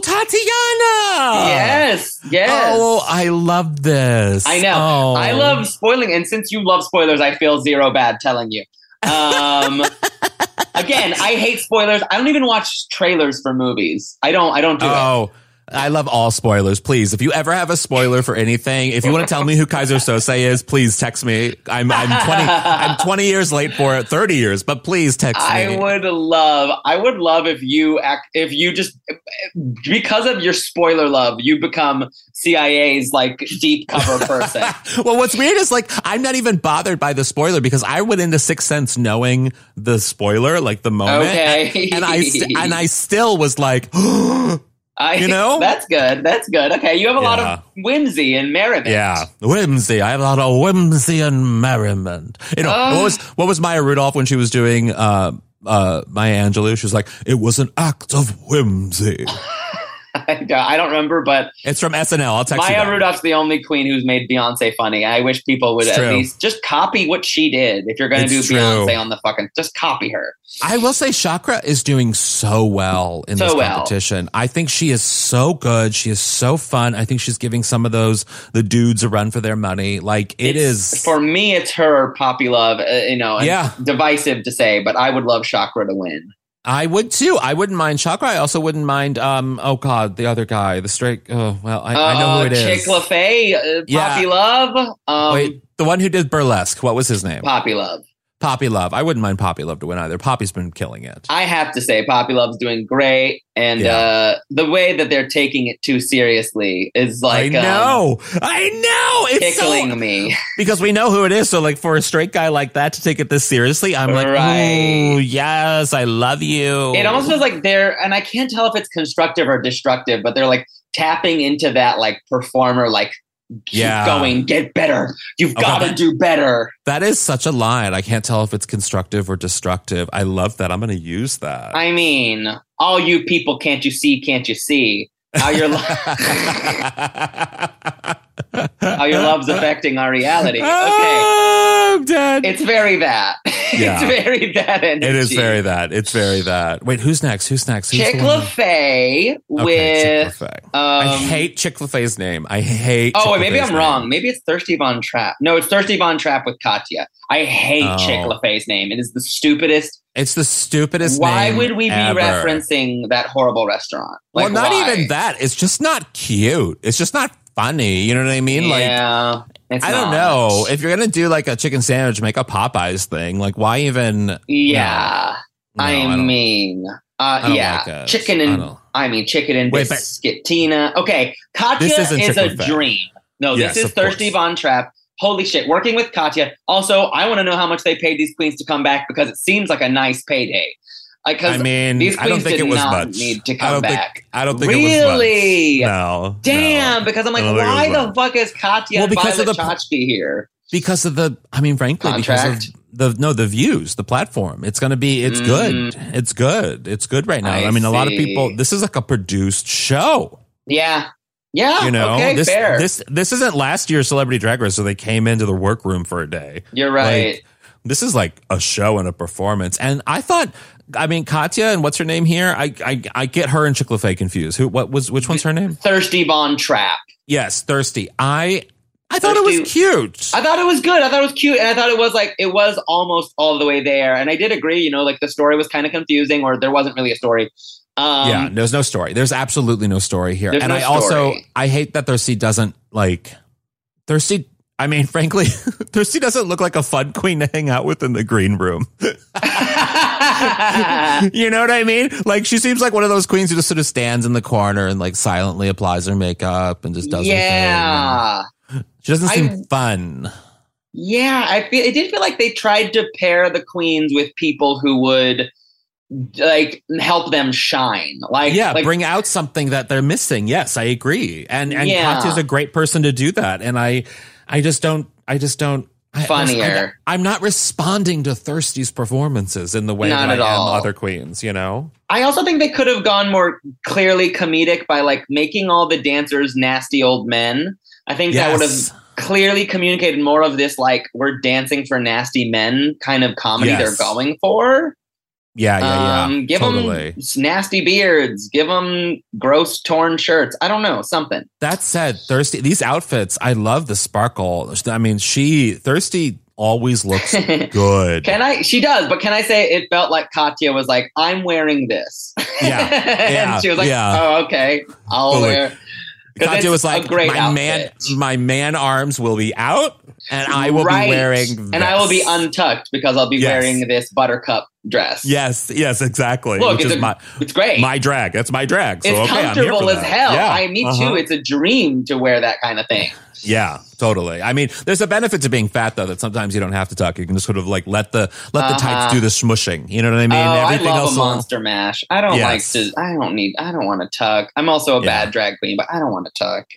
Yes. Oh, I love this. I know. Oh. I love spoiling. And since you love spoilers, I feel zero bad telling you. Again, I hate spoilers. I don't even watch trailers for movies. I don't do it. Oh, I love all spoilers. Please, if you ever have a spoiler for anything, if you want to tell me who Kaiser Sose is, please text me. I'm 20 years late for it, 30 years, but please text me. I would love if you just, because of your spoiler love, you become CIA's like deep cover person. Well, what's weird is like, I'm not even bothered by the spoiler, because I went into Sixth Sense knowing the spoiler, like the moment. Okay. And I still was like, that's good. That's good. Okay, you have a lot of whimsy and merriment. Yeah, whimsy. I have a lot of whimsy and merriment. What was Maya Rudolph when she was doing Maya Angelou? She was like, it was an act of whimsy. I don't remember, but it's from SNL. I'll text you. Maya Rudolph's the only queen who's made Beyonce funny. I wish people would at least just copy what she did. If you're going to do Beyonce on the fucking, just copy her. I will say Chakra is doing so well in this competition. I think she is so good. She is so fun. I think she's giving some of the dudes a run for their money. Like is for me, it's her Poppy Love. Divisive to say, but I would love Chakra to win. I would too. I wouldn't mind Chakra. I also wouldn't mind, the other guy, the straight, I know who it is. Chick LaFay, Poppy Love. Wait, the one who did Burlesque. What was his name? Poppy Love. Poppy Love. I wouldn't mind Poppy Love to win either. Poppy's been killing it. I have to say, Poppy Love's doing great. And the way that they're taking it too seriously is like... I know. It's tickling me. Because we know who it is. So like for a straight guy like that to take it this seriously, I'm like, oh, yes, I love you. It almost feels like they're... And I can't tell if it's constructive or destructive, but they're like tapping into that like performer, like, keep going, get better. You've got to do better. That is such a line. I can't tell if it's constructive or destructive. I love that. I'm going to use that. I mean, all you people, can't you see? How your how your love's affecting our reality. Okay. Oh, I'm dead. It's very that. Yeah. It's very that energy. It is very that. It's very that. Wait, who's next? Who's Chick LaFay with... Chick LaFay. I hate Chick LaFay's name. I hate Oh, Chick wait, maybe LaFay's I'm wrong. Maybe it's Thirsty Von Trapp. No, it's Thirsty Von Trapp with Katya. I hate Chick LaFay's name. It is the stupidest. It's the stupidest Why name would we be ever. referencing that horrible restaurant? Like, well, not why? even that. It's just not cute. It's just not funny. You know what I mean? Yeah. I don't know. If you're going to do like a chicken sandwich, make a Popeyes thing. Like, why even? Yeah. No, I mean, like it. chicken and Wait, biscuitina. Okay. Katya This isn't is Chick a LaFay. dream. No, Yes, this is of course. Thirsty Von Trapp. Holy shit. Working with Katya. Also, I want to know how much they paid these queens to come back because it seems like a nice payday. I mean, these I don't queens think did it was not much. need to come back. I don't think really? it was much. No. Damn, because I'm like, why the fuck is Katya and because Violet of the Chachki here? Because of frankly, Contract? because of the views, the platform. It's going to be, it's good. It's good. It's good right now. I mean, a lot of people, this is like a produced show. Yeah. Yeah. You know, okay, fair. This isn't last year's Celebrity Drag Race, so they came into the workroom for a day. You're right. Like, this is like a show and a performance. And I thought, I mean, Katya and what's her name here? I get her and Chick LaFay confused. Which one's her name? Thirsty Von Trapp. Yes, Thirsty. I thought it was cute. I thought it was good. I thought it was cute. And I thought it was almost all the way there. And I did agree, you know, like the story was kind of confusing or there wasn't really a story. Yeah, there's no story. There's absolutely no story here. And I hate that Thirsty doesn't I mean, frankly, Thirsty doesn't look like a fun queen to hang out with in the green room. You know what I mean? Like, she seems like one of those queens who just sort of stands in the corner and like silently applies her makeup and just does her thing. She doesn't seem fun. Yeah, it did feel like they tried to pair the queens with people who would like help them shine. Like bring out something that they're missing. Yes, I agree. And Katya's a great person to do that. And I just don't. Funnier. I'm not responding to Thirsty's performances in the way that I am other queens, you know? I also think they could have gone more clearly comedic by like making all the dancers nasty old men. I think that would have clearly communicated more of this, like, we're dancing for nasty men kind of comedy they're going for. Yeah. Give them nasty beards. Give them gross torn shirts. I don't know, something. That said, Thirsty, these outfits, I love the sparkle. I mean, Thirsty always looks good. She does, but can I say it felt like Katya was like, I'm wearing this. Yeah. And she was like, oh, okay, I'll wear. Katya was like, my man arms will be out and I will be wearing this. And I will be untucked because I'll be wearing this buttercup dress. Yes, exactly. Look, it's great. My drag. That's my drag. So, it's comfortable as hell. Yeah. Me too. It's a dream to wear that kind of thing. Yeah, totally. I mean, there's a benefit to being fat, though, that sometimes you don't have to tuck. You can just sort of like let the tights do the smushing. You know what I mean? Everything I love a monster mash. I don't like to. I don't want to tuck. I'm also a bad drag queen, but I don't want to tuck.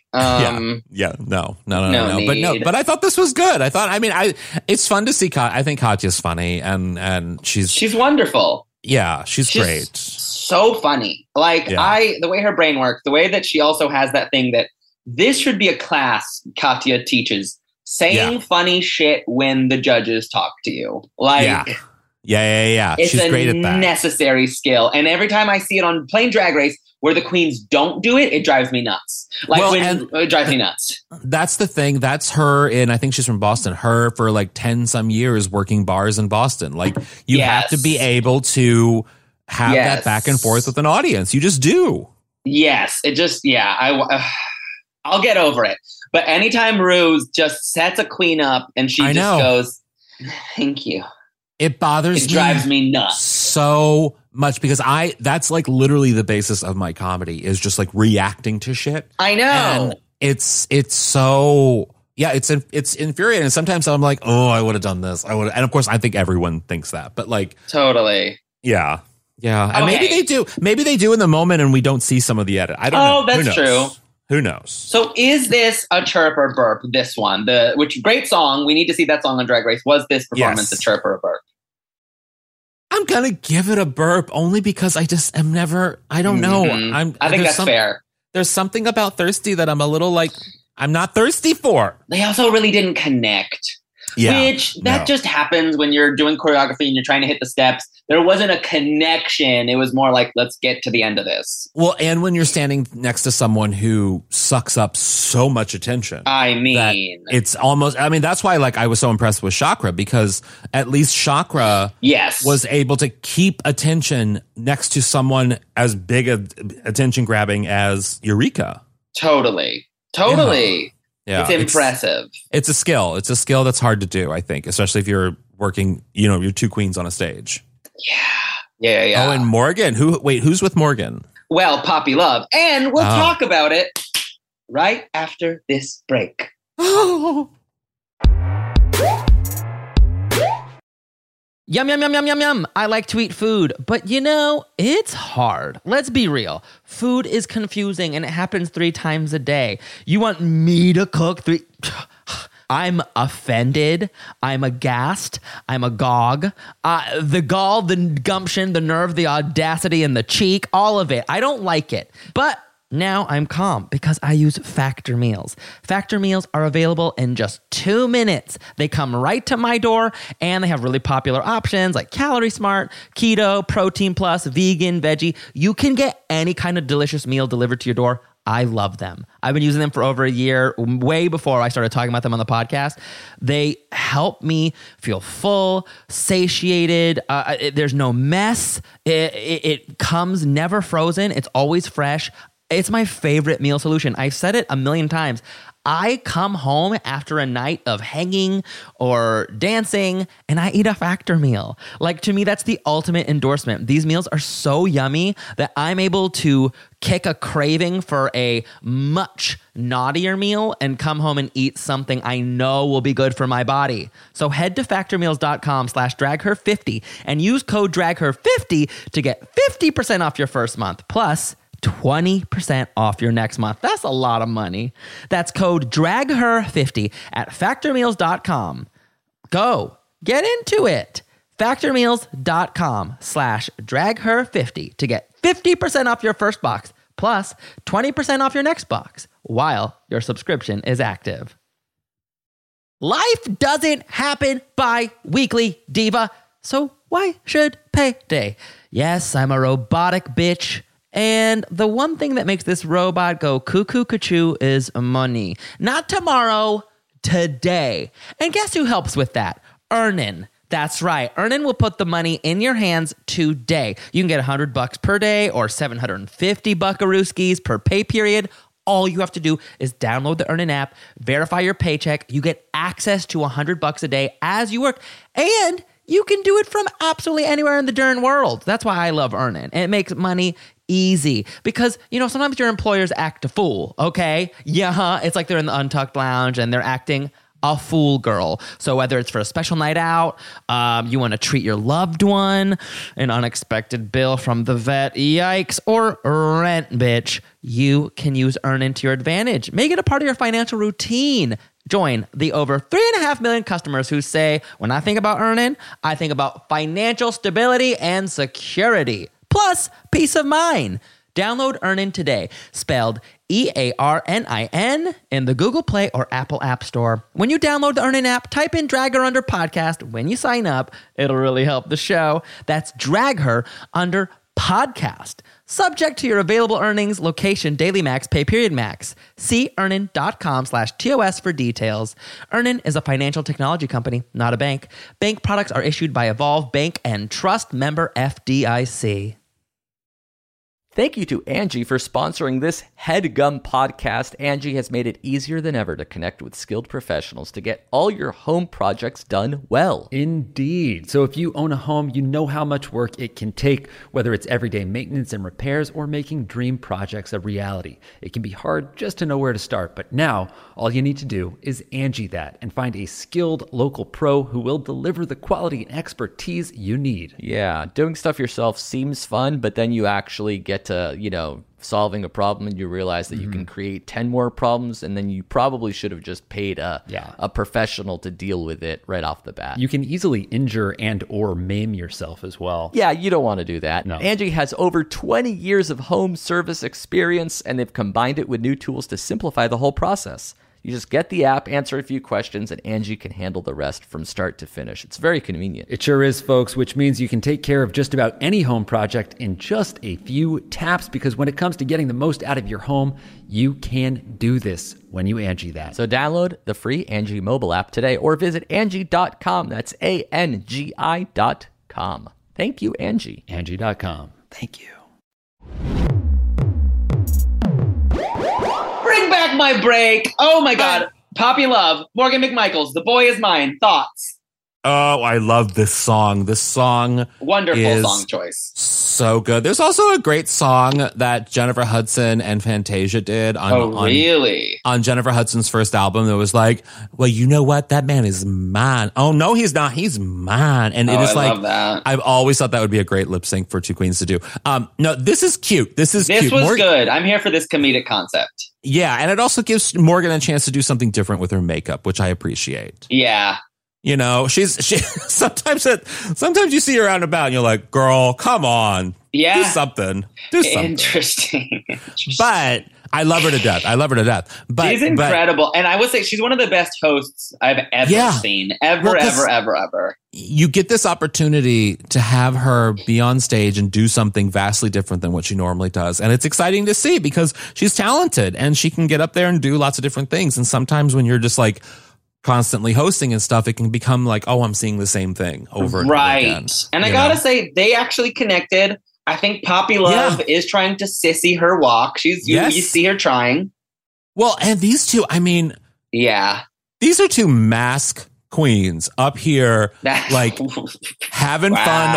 No. But I thought this was good. It's fun to see. I think Katya's funny, and she's wonderful. Yeah, she's great. So funny. Like the way her brain works, the way that she also has that thing that. This should be a class Katya teaches. Saying funny shit when the judges talk to you. Like, yeah. She's great at that. It's a necessary skill. And every time I see it on Plain Drag Race where the queens don't do it, it drives me nuts. It drives me nuts. That's the thing. That's her I think she's from Boston. Her for like 10 some years working bars in Boston. Like, you have to be able to have that back and forth with an audience. You just do. Yes. It just, I'll get over it. But anytime Ruse just sets a queen up and she just goes, thank you. It bothers It drives me nuts. so much because that's like literally the basis of my comedy is just like reacting to shit. I know. And it's so, yeah, it's infuriating. And sometimes I'm like, oh, I would have done this. And of course, I think everyone thinks that, but like, totally. yeah. Yeah. And Okay. maybe they do. Maybe they do in the moment and we don't see some of the edit. I don't know. Oh, that's true. Who knows? So is this a chirp or burp, this one? Which great song. We need to see that song on Drag Race. Was this performance Yes. a chirp or a burp? I'm going to give it a burp only because I just am never, I don't know. Mhm. I think that's fair. There's something about thirsty that I'm a little like, I'm not thirsty for. They also really didn't connect. Yeah. Which that just happens when you're doing choreography and you're trying to hit the steps. There wasn't a connection. It was more like, let's get to the end of this. Well, and when you're standing next to someone who sucks up so much attention. I that mean, it's almost, I mean, that's why like I was so impressed with Chakra because at least Chakra yes, was able to keep attention next to someone as big of attention grabbing as Eureka. totally. Yeah, It's impressive. It's a skill. It's a skill that's hard to do, I think, especially if you're working, you're two queens on a stage. Yeah. Oh, and Morgan. Who's with Morgan? Well, Poppy Love. And we'll talk about it right after this break. Yum, yum, yum, yum, yum, yum. I like to eat food, but it's hard. Let's be real. Food is confusing and it happens 3 times a day. You want me to cook 3? I'm offended. I'm aghast. I'm agog. The gall, the gumption, the nerve, the audacity, and the cheek, all of it. I don't like it. But now I'm calm because I use Factor meals. Factor meals are available in just 2 minutes. They come right to my door and they have really popular options like Calorie Smart, Keto, Protein Plus, Vegan, Veggie. You can get any kind of delicious meal delivered to your door. I love them. I've been using them for over a year, way before I started talking about them on the podcast. They help me feel full, satiated. There's no mess. It comes never frozen. It's always fresh. It's my favorite meal solution. I've said it a million times. I come home after a night of hanging or dancing and I eat a Factor meal. Like, to me, that's the ultimate endorsement. These meals are so yummy that I'm able to kick a craving for a much naughtier meal and come home and eat something I know will be good for my body. So head to factormeals.com/dragher50 and use code dragher50 to get 50% off your first month. Plus 20% off your next month. That's a lot of money. That's code DRAGHER50 at factormeals.com. Go, get into it. Factormeals.com/dragher50 to get 50% off your first box plus 20% off your next box while your subscription is active. Life doesn't happen bi-weekly, diva. So why should payday? Yes, I'm a robotic bitch. And the one thing that makes this robot go cuckoo cuckoo is money. Not tomorrow, today. And guess who helps with that? Earnin. That's right. Earnin will put the money in your hands today. You can get $100 per day or 750 buckarooskies per pay period. All you have to do is download the Earnin app, verify your paycheck. You get access to $100 a day as you work. And you can do it from absolutely anywhere in the darn world. That's why I love Earnin. And it makes money easy because, sometimes your employers act a fool, okay? Yeah, it's like they're in the Untucked Lounge and they're acting a fool girl. So whether it's for a special night out, you want to treat your loved one, an unexpected bill from the vet, yikes, or rent, bitch, you can use Earnin to your advantage. Make it a part of your financial routine. Join the over 3.5 million customers who say, when I think about Earnin, I think about financial stability and security. Plus, peace of mind. Download Earnin today, spelled EARNIN, in the Google Play or Apple App Store. When you download the Earnin app, type in Drag Her Under Podcast. When you sign up, it'll really help the show. That's Drag Her Under Podcast. Subject to your available earnings, location, daily max, pay period max. See earnin.com/TOS for details. Earnin is a financial technology company, not a bank. Bank products are issued by Evolve Bank and Trust, member FDIC. Thank you to Angie for sponsoring this HeadGum podcast. Angie has made it easier than ever to connect with skilled professionals to get all your home projects done well. Indeed. So if you own a home, you know how much work it can take, whether it's everyday maintenance and repairs or making dream projects a reality. It can be hard just to know where to start, but now all you need to do is Angie that and find a skilled local pro who will deliver the quality and expertise you need. Yeah, doing stuff yourself seems fun, but then you actually get to, solving a problem and you realize that you can create 10 more problems, and then you probably should have just paid a professional to deal with it right off the bat. You can easily injure and or maim yourself as well. Yeah, you don't want to do that. No. Angie has over 20 years of home service experience, and they've combined it with new tools to simplify the whole process. You just get the app, answer a few questions, and Angie can handle the rest from start to finish. It's very convenient. It sure is, folks, which means you can take care of just about any home project in just a few taps, because when it comes to getting the most out of your home, you can do this when you Angie that. So download the free Angie mobile app today or visit Angie.com. That's ANGI.com. Thank you, Angie. Angie.com. Thank you. Bring back my break. Oh my God. Poppy Love, Morgan McMichaels, The Boy Is Mine. Thoughts? Oh, I love this song. This song Wonderful is song choice. So good. There's also a great song that Jennifer Hudson and Fantasia did really? On Jennifer Hudson's first album that was like, well, you know what? That man is mine. Oh, no, he's not. He's mine. And it is I love that. I've always thought that would be a great lip sync for two queens to do. No, this is cute. This was good. I'm here for this comedic concept. Yeah. And it also gives Morgan a chance to do something different with her makeup, which I appreciate. Yeah. You know, she sometimes you see her out and about and you're like, girl, come on. Yeah. Do something. Interesting. But I love her to death. But she's incredible. And I would say she's one of the best hosts I've ever seen. Ever. You get this opportunity to have her be on stage and do something vastly different than what she normally does. And it's exciting to see because she's talented and she can get up there and do lots of different things. And sometimes when you're just like constantly hosting and stuff, it can become like, oh, I'm seeing the same thing over and over again. And I gotta say, they actually connected. I think Poppy Love is trying to sissy her walk. You see her trying. Well, and these two, I mean, these are two mask queens up here, like having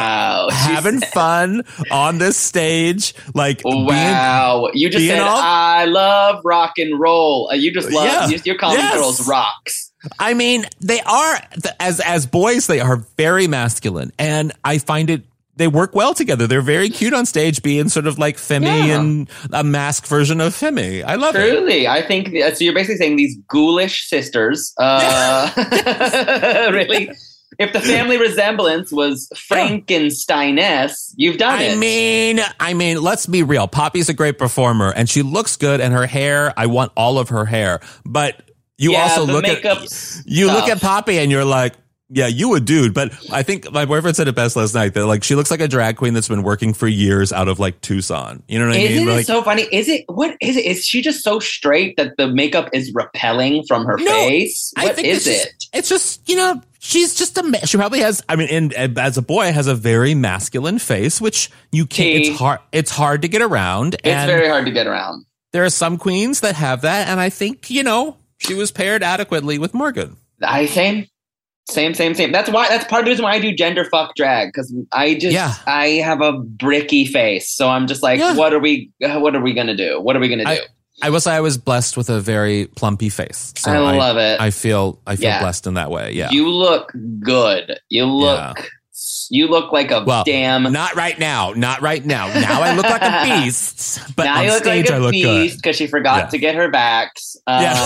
fun on this stage. Like, you just said, I love rock and roll. You just love, you're calling girls rocks. I mean, they are, as boys, they are very masculine. And I find they work well together. They're very cute on stage, being sort of like Femi and a mask version of Femi. I love it. Truly. I think, so you're basically saying these ghoulish sisters, really, if the family resemblance was Frankenstein-esque, you've done it. I mean, let's be real. Poppy's a great performer and she looks good, and her hair, I want all of her hair. But you also look at Poppy and you're like, yeah, you a dude. But I think my boyfriend said it best last night that like she looks like a drag queen that's been working for years out of like Tucson. You know what I mean? Isn't it so funny? What is it? Is she just so straight that the makeup is repelling from her face? What is it? It's just, she's just she probably has, as a boy, has a very masculine face, which you can't, it's hard to get around. It's very hard to get around. There are some queens that have that. And I think, she was paired adequately with Morgan. Same. That's part of the reason why I do gender fuck drag, because I have a bricky face, so I'm just like, what are we gonna do? What are we gonna do? I will say I was blessed with a very plumpy face. So I love it. I feel blessed in that way. Yeah, you look good. You look like a damn. Not right now. Now I look like a beast. But now on you look stage, like a beast because she forgot to get her backs.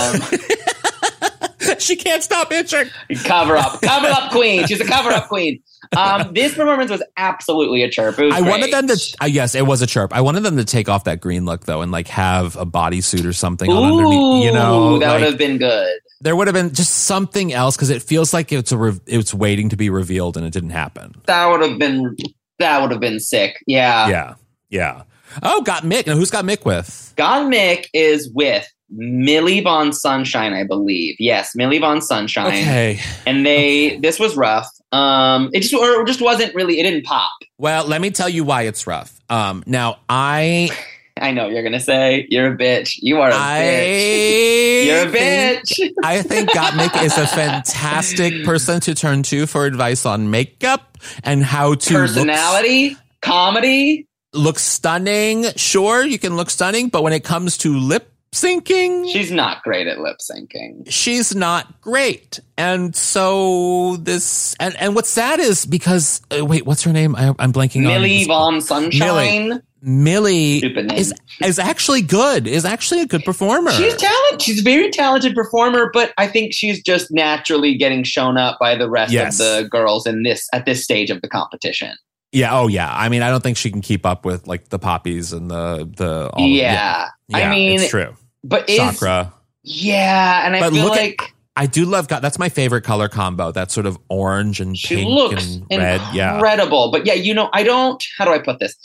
She can't stop itching. Cover up queen. She's a cover up queen. This performance was absolutely a chirp. I wanted them to. Yes, it was a chirp. I wanted them to take off that green look though, and like have a bodysuit or something on underneath. That would have been good. There would have been just something else because it feels like it's waiting to be revealed and it didn't happen. That would have been sick. Yeah. Yeah. Oh, Got Mick. Now who's Got Mick with? Got Mick is with Millie Von Sunshine, I believe. Yes, Millie Von Sunshine. Okay. And this was rough. It just wasn't really. It didn't pop. Well, let me tell you why it's rough. Now I know you're gonna say you're a bitch. You are a bitch. You're a bitch. I think Gottmik is a fantastic person to turn to for advice on makeup and how to personality, comedy. Look stunning. Sure, you can look stunning, but when it comes to lip syncing, she's not great at lip syncing. She's not great. And so this, and what's sad is because, wait, what's her name? I'm blanking on Millie Von Sunshine. Millie is actually good, is actually a good performer. She's talented. She's a very talented performer, but I think she's just naturally getting shown up by the rest of the girls at this stage of the competition. Yeah. Oh, yeah. I mean, I don't think she can keep up with like the poppies and the. I mean, it's true. But Sakura. Yeah, and I feel like I do love God. That's my favorite color combo. That sort of orange and she pink looks and red. Incredible. But yeah, I don't. How do I put this?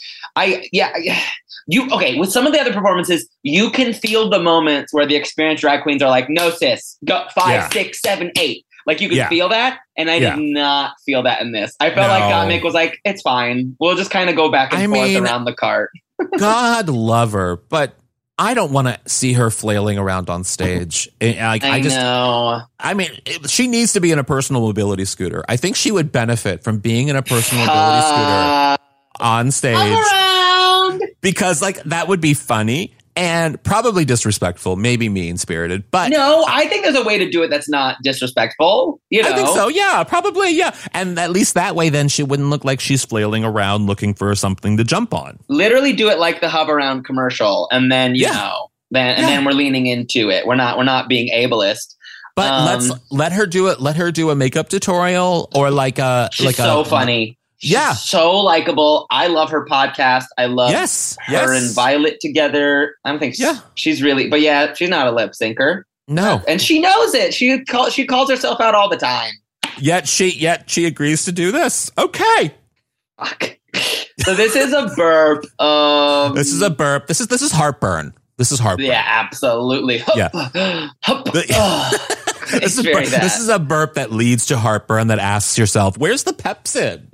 With some of the other performances, you can feel the moments where the experienced drag queens are like, "No, sis, go 5, 6, 7, 8." Like you can feel that, and I did not feel that in this. I felt like Gottmik was like, "It's fine. We'll just kind of go back and forth around the cart." God love her, but I don't want to see her flailing around on stage. I know. I mean, she needs to be in a personal mobility scooter. I think she would benefit from being in a personal mobility scooter on stage, because like that would be funny. And probably disrespectful, maybe mean-spirited, but... No, I think there's a way to do it that's not disrespectful, you know? I think so, yeah, probably, yeah. And at least that way, then, she wouldn't look like she's flailing around looking for something to jump on. Literally do it like the Hub Around commercial, and then, then we're leaning into it. We're not being ableist. But let her do it. Let her do a makeup tutorial or she's so funny. She's so likable. I love her podcast. I love her and Violet together. I don't think she's really, but she's not a lip syncer. No. And she knows it. She calls herself out all the time. Yet she agrees to do this. Okay. Fuck. So this is a burp. This is a burp. This is heartburn. This is heartburn. Yeah, absolutely. Yeah. This is a burp that leads to heartburn that asks yourself, where's the Pepsid?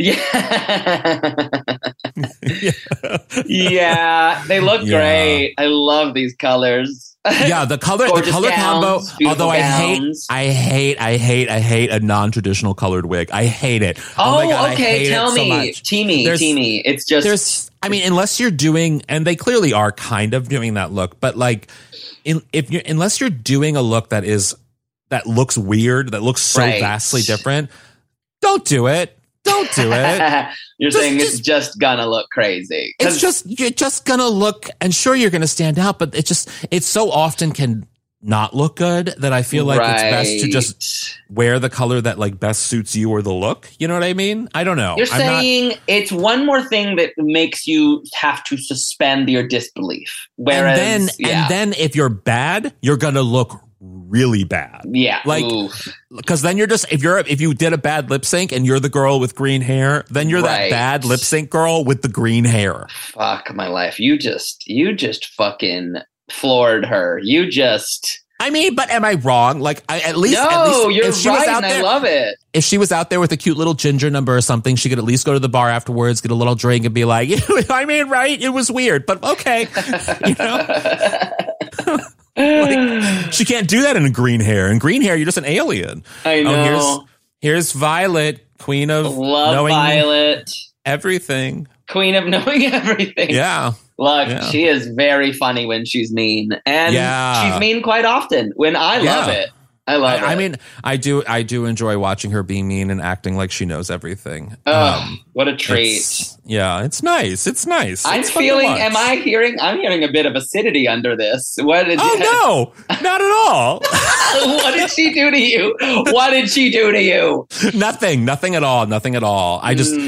Yeah, they look great. I love these colors. Yeah, the color combo. Although gowns. I hate a non-traditional colored wig. I hate it. Oh my God, okay. Tell me, teamy. It's just. I mean, unless you're doing, and they clearly are kind of doing that look, but like, unless you're doing a look that looks weird, that looks so vastly different, don't do it. Don't do it. You're saying it's just gonna look crazy. You're just gonna look, and sure, you're gonna stand out, but it so often can not look good that I feel like it's best to just wear the color that like best suits you or the look. You know what I mean? I don't know. You're saying it's one more thing that makes you have to suspend your disbelief. Whereas, and then if you're bad, you're gonna look really bad. Yeah. Like, because then you're just, if you did a bad lip sync and you're the girl with green hair, then you're that bad lip sync girl with the green hair. Fuck my life. You just fucking floored her. I mean, but am I wrong? Like, at least you're if she right, was out and there, I love it. If she was out there with a cute little ginger number or something, she could at least go to the bar afterwards, get a little drink, and be like, I mean, right? It was weird, but okay. You know? Like, she can't do that in green hair. In green hair, you're just an alien. I know. Here's Violet, queen of knowing Violet. Everything. Queen of knowing everything. Yeah. Look, she is very funny when she's mean. And she's mean quite often when I love it. I love it. I mean, I do enjoy watching her being mean and acting like she knows everything. What a treat. It's nice. It's nice. I'm hearing a bit of acidity under this. No, not at all. What did she do to you? What did she do to you? Nothing at all.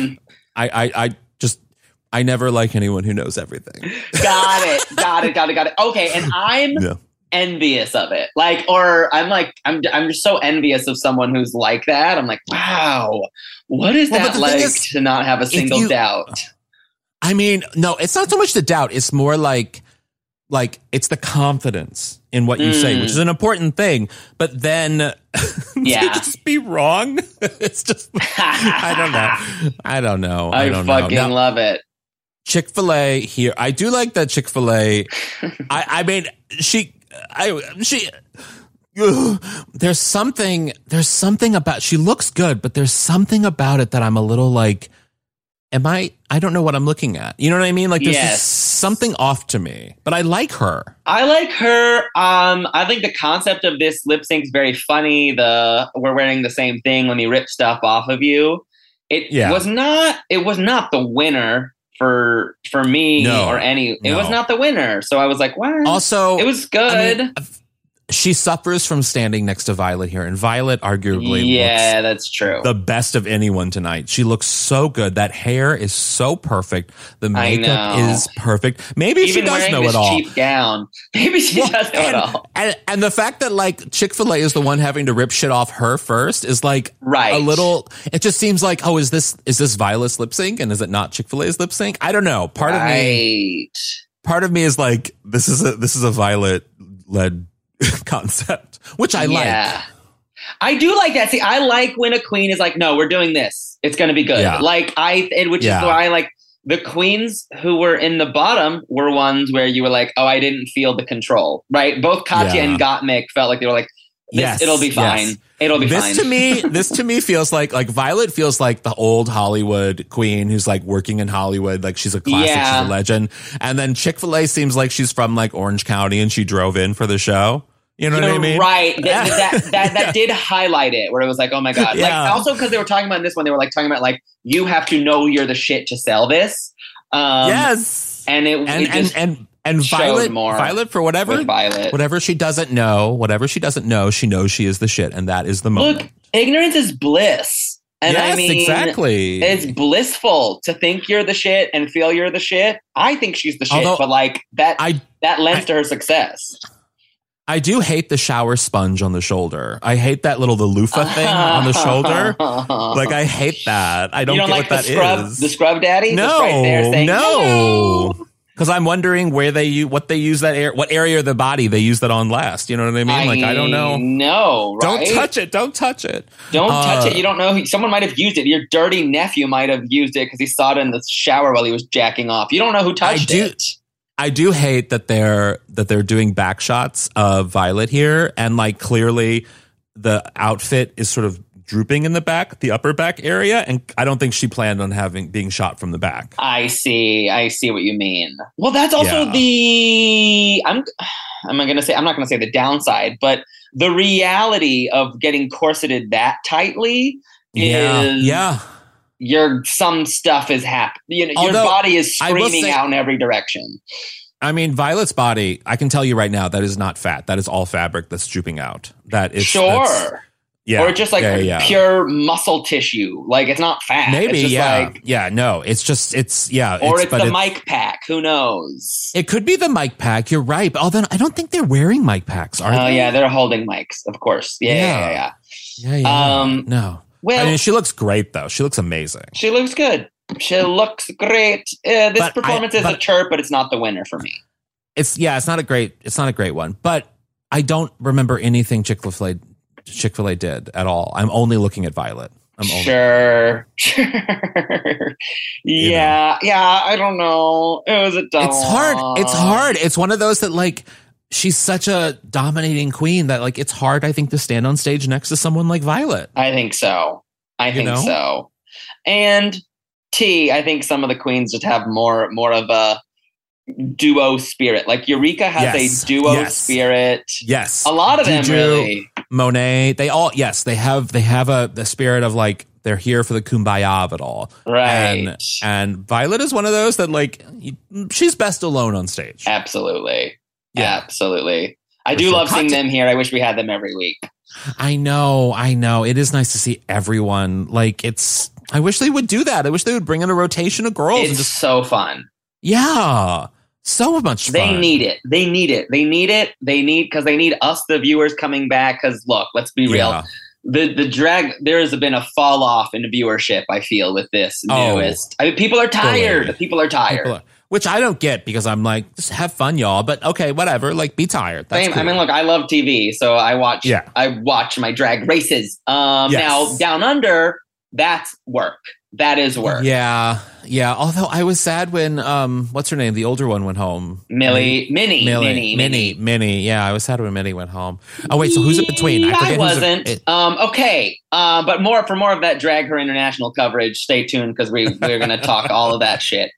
I never like anyone who knows everything. Got it. Okay. And I'm envious of it. I'm just so envious of someone who's like that. I'm like, wow, what is that like to not have a single doubt? I mean, no, it's not so much the doubt. It's more like like it's the confidence in what you say, which is an important thing. But then to just be wrong, it's just I don't know. I fucking love it. Chick-fil-A here. I do like that Chick-fil-A. I mean, there's something about, she looks good, but there's something about it that I'm a little like, I don't know what I'm looking at. You know what I mean? Like there's just something off to me, but I like her. I think the concept of this lip sync is very funny. We're wearing the same thing, let me rip stuff off of you. It was not the winner for me or any. It was not the winner. So I was like, what? Also, it was good. I mean, she suffers from standing next to Violet here, and Violet arguably looks that's true. The best of anyone tonight. She looks so good. That hair is so perfect. The makeup is perfect. Maybe even she does know it all. Cheap gown. Maybe she does know it all. And the fact that like Chick-fil-A is the one having to rip shit off her first is like a little. It just seems like, oh, is this Violet's lip sync and is it not Chick-fil-A's lip sync? I don't know. Part of me is like, this is a Violet led concept, which I like. I do like that. See, I like when a queen is like, no, we're doing this. It's going to be good. Which is why I like the queens who were in the bottom were ones where you were like, oh, I didn't feel the control, right? Both Katya and Gottmik felt like they were like, it'll be fine. Yes. It'll be fine. This to me feels like Violet feels like the old Hollywood queen who's like working in Hollywood. Like she's a classic, she's a legend. And then Chick-fil-A seems like she's from like Orange County and she drove in for the show. You know what I mean? Right. That did highlight it where it was like, oh my God. Like also because they were talking about this one, they were like talking about like, you have to know you're the shit to sell this. Yes. And Violet for whatever she doesn't know, she knows she is the shit. And that is the moment. Look, ignorance is bliss. And yes, I mean, exactly. It's blissful to think you're the shit and feel you're the shit. I think she's the shit, but like that lends to her success. I do hate the shower sponge on the shoulder. I hate that the loofah thing on the shoulder. Like, I hate that. I don't get like what that is. The scrub daddy? No, right there saying, no. Because I'm wondering what they use what area of the body they use that on last. You know what I mean? Like, I don't know. No, right? Don't touch it. Don't touch it. Don't touch it. You don't know. Someone might have used it. Your dirty nephew might have used it because he saw it in the shower while he was jacking off. You don't know who touched it. I do hate that they're doing back shots of Violet here, and like clearly the outfit is sort of drooping in the back, the upper back area, and I don't think she planned on being shot from the back. I see what you mean. Well, that's also I'm not gonna say the downside, but the reality of getting corseted that tightly is some stuff is happening. Your body is screaming out in every direction. I mean, Violet's body, I can tell you right now, that is not fat. That is all fabric that's drooping out. That is or just like pure muscle tissue. Like it's not fat. Maybe, it's just no, it's the mic pack. Who knows? It could be the mic pack. You're right. But although I don't think they're wearing mic packs, are they? Oh, yeah, they're holding mics, of course. Yeah. No. Well, I mean, she looks great, though. She looks amazing. She looks good. She looks great. This performance is a chirp, but it's not the winner for me. It's not a great one. But I don't remember anything Chick-fil-A did at all. I'm only looking at Violet. Sure. Yeah. I don't know. It was a dumb. It's hard. It's one of those that like. She's such a dominating queen that like it's hard, I think, to stand on stage next to someone like Violet. I think so. So. And I think some of the queens just have more of a duo spirit. Like Eureka has a duo spirit. Yes. A lot of them really. Monet, they have the spirit of like they're here for the kumbaya of it all. Right. And Violet is one of those that like she's best alone on stage. Absolutely. Yeah, absolutely. I do love seeing them here. I wish we had them every week. I know. It is nice to see everyone. Like I wish they would do that. I wish they would bring in a rotation of girls. It's so fun. Yeah. So much fun. They need it. Because they need us, the viewers, coming back. Because look, let's be real. The drag, there has been a fall off in viewership, I feel, with this newest. I mean, people are tired. Which I don't get because I'm like, just have fun, y'all. But okay, whatever. Like, be tired. That's Same. cool. I mean, look, I love TV, so I watch my drag races. Now, Down Under, that's work. That is work. Yeah. Although I was sad when what's her name? The older one went home. Minnie. Yeah, I was sad when Minnie went home. Oh wait, so who's in between? I wasn't. Okay. But for more of that Drag Her International coverage, stay tuned because we're gonna talk all of that shit.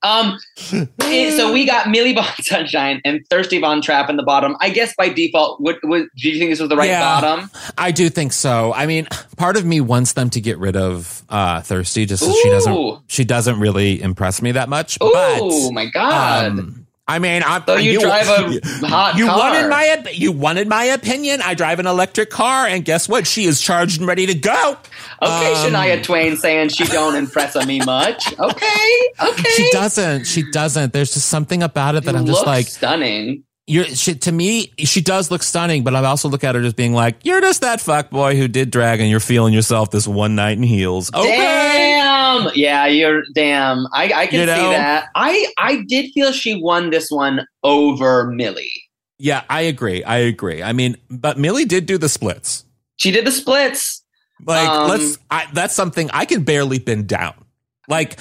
So we got Millie Von Sunshine and Thirsty Von Trapp in the bottom. I guess by default, do you think this was the right bottom? I do think so. I mean, part of me wants them to get rid of Thirsty just so she doesn't really impress me that much. Oh my god. I mean, you drive a hot car. You wanted my opinion. I drive an electric car, and guess what? She is charged and ready to go. Okay, Shania Twain saying she don't impress me much. Okay. She doesn't. There's just something about it that I'm just like stunning. To me, she does look stunning, but I also look at her as being like, you're just that fuckboy who did drag and you're feeling yourself this one night in heels. Okay. Damn. Yeah, you're damn. I can see that. I did feel she won this one over Millie. Yeah, I agree. I mean, but Millie did do the splits. She did the splits. Like, that's something I can barely bend down. Like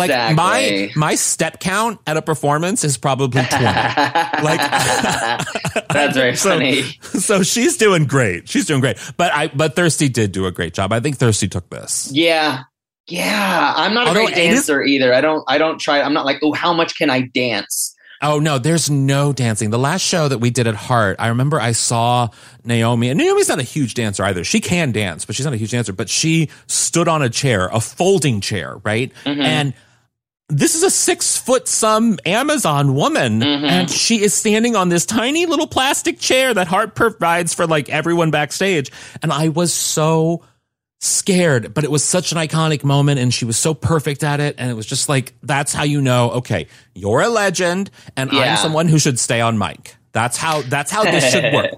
my step count at a performance is probably 20. Like that's very funny. So she's doing great. But Thirsty did do a great job. I think Thirsty took this. Yeah. I'm not a great dancer either. I don't try. I'm not like, oh, how much can I dance? Oh, no, there's no dancing. The last show that we did at Heart, I remember I saw Naomi, and Naomi's not a huge dancer either. She can dance, but she's not a huge dancer. But she stood on a chair, a folding chair, right? Mm-hmm. And this is a 6-foot-some Amazon woman, and she is standing on this tiny little plastic chair that Heart provides for like everyone backstage. And I was so scared, but it was such an iconic moment and she was so perfect at it. And it was just like, that's how you know, okay, you're a legend and I'm someone who should stay on mic. That's how this should work.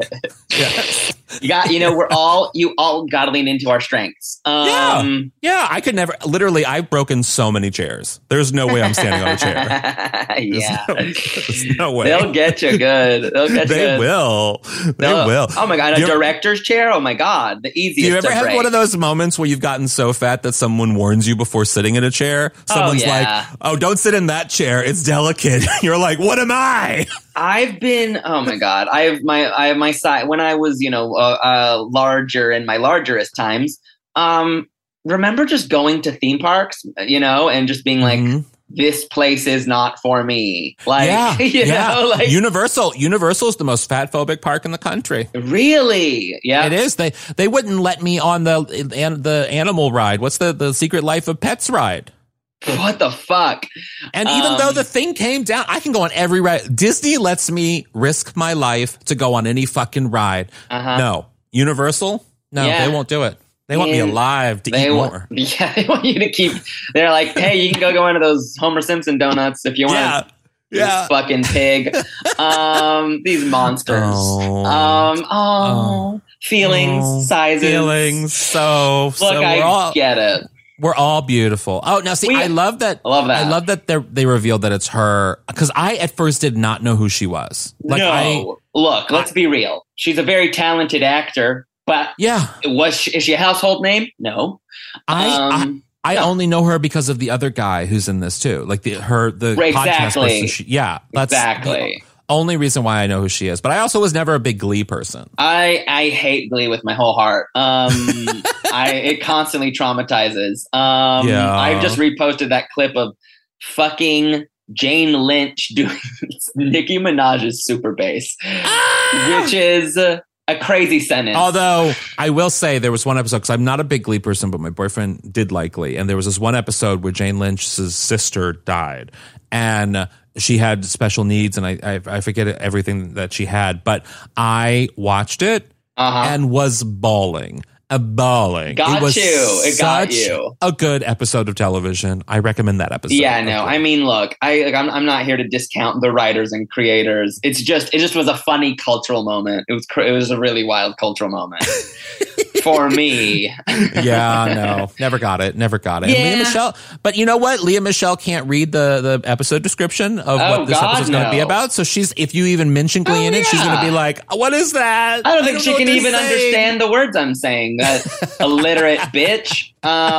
You all got to lean into our strengths. Yeah, I could never, literally, I've broken so many chairs. There's no way I'm standing on a chair. There's no way. They'll get you good. They will. Oh my God, a director's chair? Oh my God, the easiest. Do you ever have one of those moments where you've gotten so fat that someone warns you before sitting in a chair? Someone's like, oh, don't sit in that chair. It's delicate. You're like, what am I? I've been, oh my God, I have my side when I was, larger in my largerest times. Remember just going to theme parks, and just being like, this place is not for me. Like, Universal is the most fat phobic park in the country. Really? Yeah, it is. They wouldn't let me on the animal ride. What's the Secret Life of Pets ride? What the fuck? And even though the thing came down, I can go on every ride. Disney lets me risk my life to go on any fucking ride. No. Universal? No, they won't do it. They want me alive to eat more. Yeah, they want you to keep. They're like, hey, you can go into those Homer Simpson donuts if you want. Yeah. Fucking pig. These monsters. Feelings, sizes. Feelings. So I get it. We're all beautiful. Oh, now see, I love that. I love that they revealed that it's her, because I at first did not know who she was. Look, let's be real. She's a very talented actor, but is she a household name? No. I only know her because of the other guy who's in this too, like the podcast person. That's exactly. Only reason why I know who she is, but I also was never a big Glee person. I hate Glee with my whole heart. It constantly traumatizes. I've just reposted that clip of fucking Jane Lynch doing Nicki Minaj's super bass, which is a crazy sentence. Although I will say there was one episode, because I'm not a big Glee person, but my boyfriend did like Glee, and there was this one episode where Jane Lynch's sister died, and she had special needs, and I forget everything that she had, but I watched it and was bawling. It was got you. A good episode of television. I recommend that episode. Yeah, no. I mean, look, I'm not here to discount the writers and creators. It just was a funny cultural moment. It was a really wild cultural moment. for me. Yeah, no, never got it. And Yeah. Leah Michelle, but you know what? Leah Michelle can't read the episode description of what this episode's going to be about. So if you even mention Glee in it, she's going to be like, what is that? I don't think she can even understand the words I'm saying. That illiterate bitch.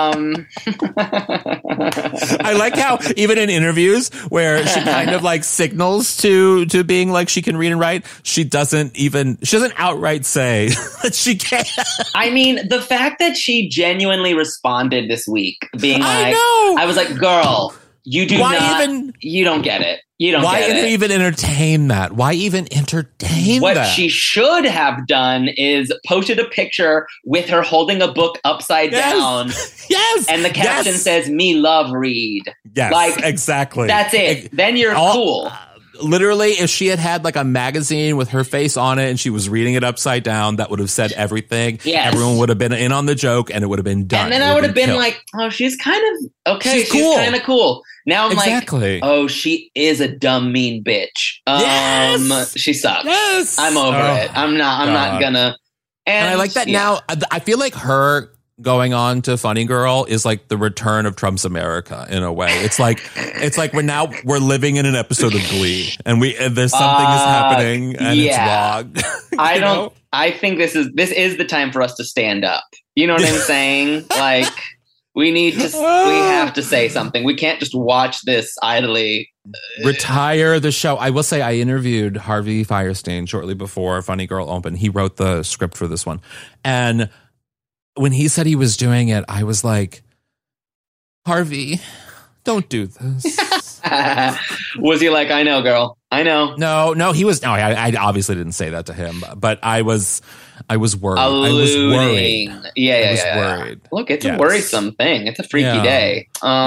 I like how even in interviews where she kind of like signals to being like she can read and write, she doesn't outright say that she can't. I mean, the fact that she genuinely responded this week, being like, I was like, girl, you don't get it. Why even entertain that? Why even entertain that? What she should have done is posted a picture with her holding a book upside down. Yes. And the caption says, "Me love read." Yes. Like, exactly. That's it. Then you're cool. Literally, if she had like a magazine with her face on it and she was reading it upside down, that would have said everything. Yes. Everyone would have been in on the joke and it would have been done. And then I would have been like, oh, she's kind of okay. She's kind of cool. Now I'm like, oh, she is a dumb, mean bitch. She sucks. Yes. I'm over it. I'm not gonna. And I like that now. I feel like her going on to Funny Girl is like the return of Trump's America in a way. It's like we're living in an episode of Glee and there's something is happening and it's wrong. I think this is the time for us to stand up. You know what I'm saying? Like we have to say something. We can't just watch this idly. Retire the show. I will say I interviewed Harvey Fierstein shortly before Funny Girl opened. He wrote the script for this one. And when he said he was doing it, I was like, Harvey, don't do this. Was he like, I know, girl. I know. No, he was. No, I obviously didn't say that to him, but I was worried. Alluding. I was worried. Yeah. Worried. Look, it's a worrisome thing. It's a freaky day.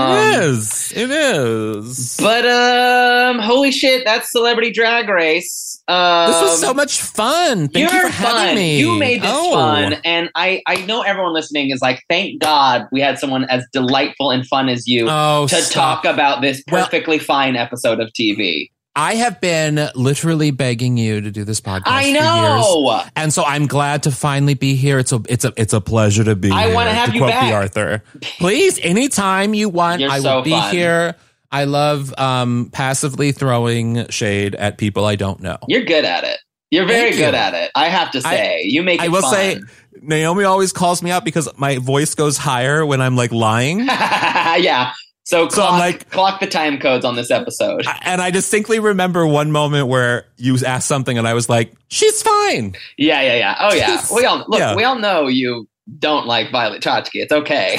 It is. But holy shit, that's Celebrity Drag Race. This was so much fun. Thank you for having me. You made this fun, and I know everyone listening is like, thank God we had someone as delightful and fun as you to talk about this perfectly fine episode of TV. I have been literally begging you to do this podcast. I know, for years, and so I'm glad to finally be here. It's a pleasure to be here. I want to have you quote back, B. Arthur. Please, anytime you want, I will be here. I love passively throwing shade at people I don't know. You're good at it. You're very good at it. I have to say, you make it fun. I will say, Naomi always calls me out because my voice goes higher when I'm like lying. Yeah. So I'm like, clock the time codes on this episode. And I distinctly remember one moment where you asked something and I was like, she's fine. Yeah. Oh yeah. We all know you don't like Violet Chachki. It's okay.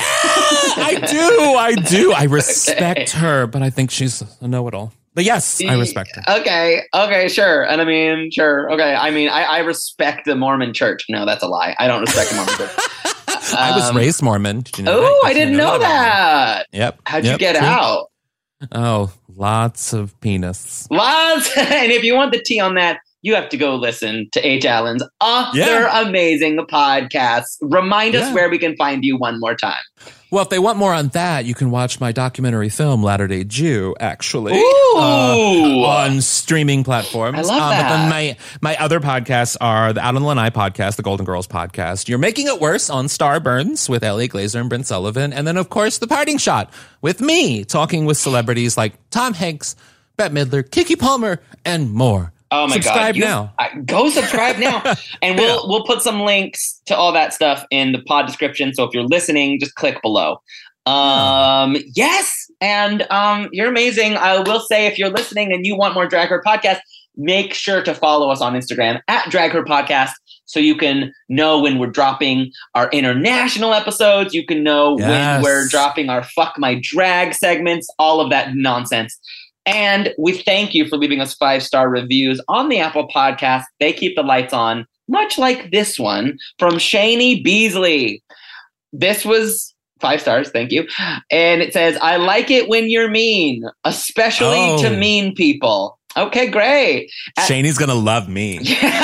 I do. I respect her, but I think she's a know-it-all. But yes, I respect her. Okay, sure. And I mean, sure. Okay. I mean, I respect the Mormon church. No, that's a lie. I don't respect the Mormon church. I was raised Mormon. Did you know that? I didn't know that. Yep. How'd you get out? Oh, lots of penis. Lots. And if you want the tea on that, you have to go listen to H. Allen's other amazing podcasts. Remind us where we can find you one more time. Well, if they want more on that, you can watch my documentary film, Latter-day Jew, actually. On streaming platforms. I love that. But then my other podcasts are the Out on the Lanai podcast, the Golden Girls podcast, You're Making It Worse on Starburns with Ellie Glazer and Brent Sullivan, and then, of course, The Parting Shot with me, talking with celebrities like Tom Hanks, Bette Midler, Keke Palmer, and more. Oh my subscribe God. now. Go subscribe now. And we'll put some links to all that stuff in the pod description. So if you're listening, just click below. Yes. And you're amazing. I will say, if you're listening and you want more Drag Her Podcast, make sure to follow us on Instagram at Drag Her Podcast, so you can know when we're dropping our international episodes. You can know when we're dropping our Fuck My Drag segments, all of that nonsense. And we thank you for leaving us 5-star reviews on the Apple Podcast. They keep the lights on, much like this one from Shani Beasley. This was 5 stars, thank you. And it says, I like it when you're mean, especially to mean people. Okay, great. Shani's going to love me.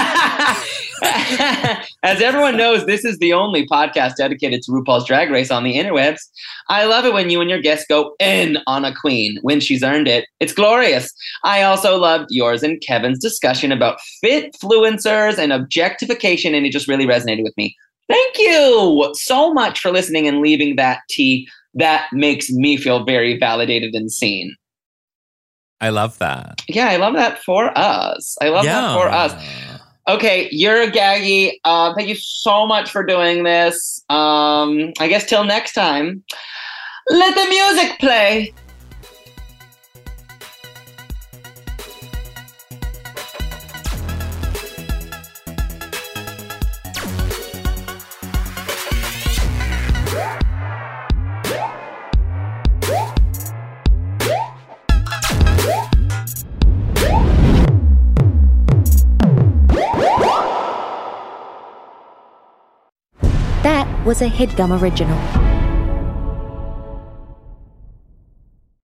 As everyone knows, this is the only podcast dedicated to RuPaul's Drag Race on the interwebs. I love it when you and your guests go in on a queen when she's earned it. It's glorious. I also loved yours and Kevin's discussion about fitfluencers and objectification, and it just really resonated with me. Thank you so much for listening and leaving that tea. That makes me feel very validated and seen. I love that. Yeah, I love that for us. Okay, you're a Gaggy. Thank you so much for doing this. I guess till next time, let the music play. That was a HeadGum original.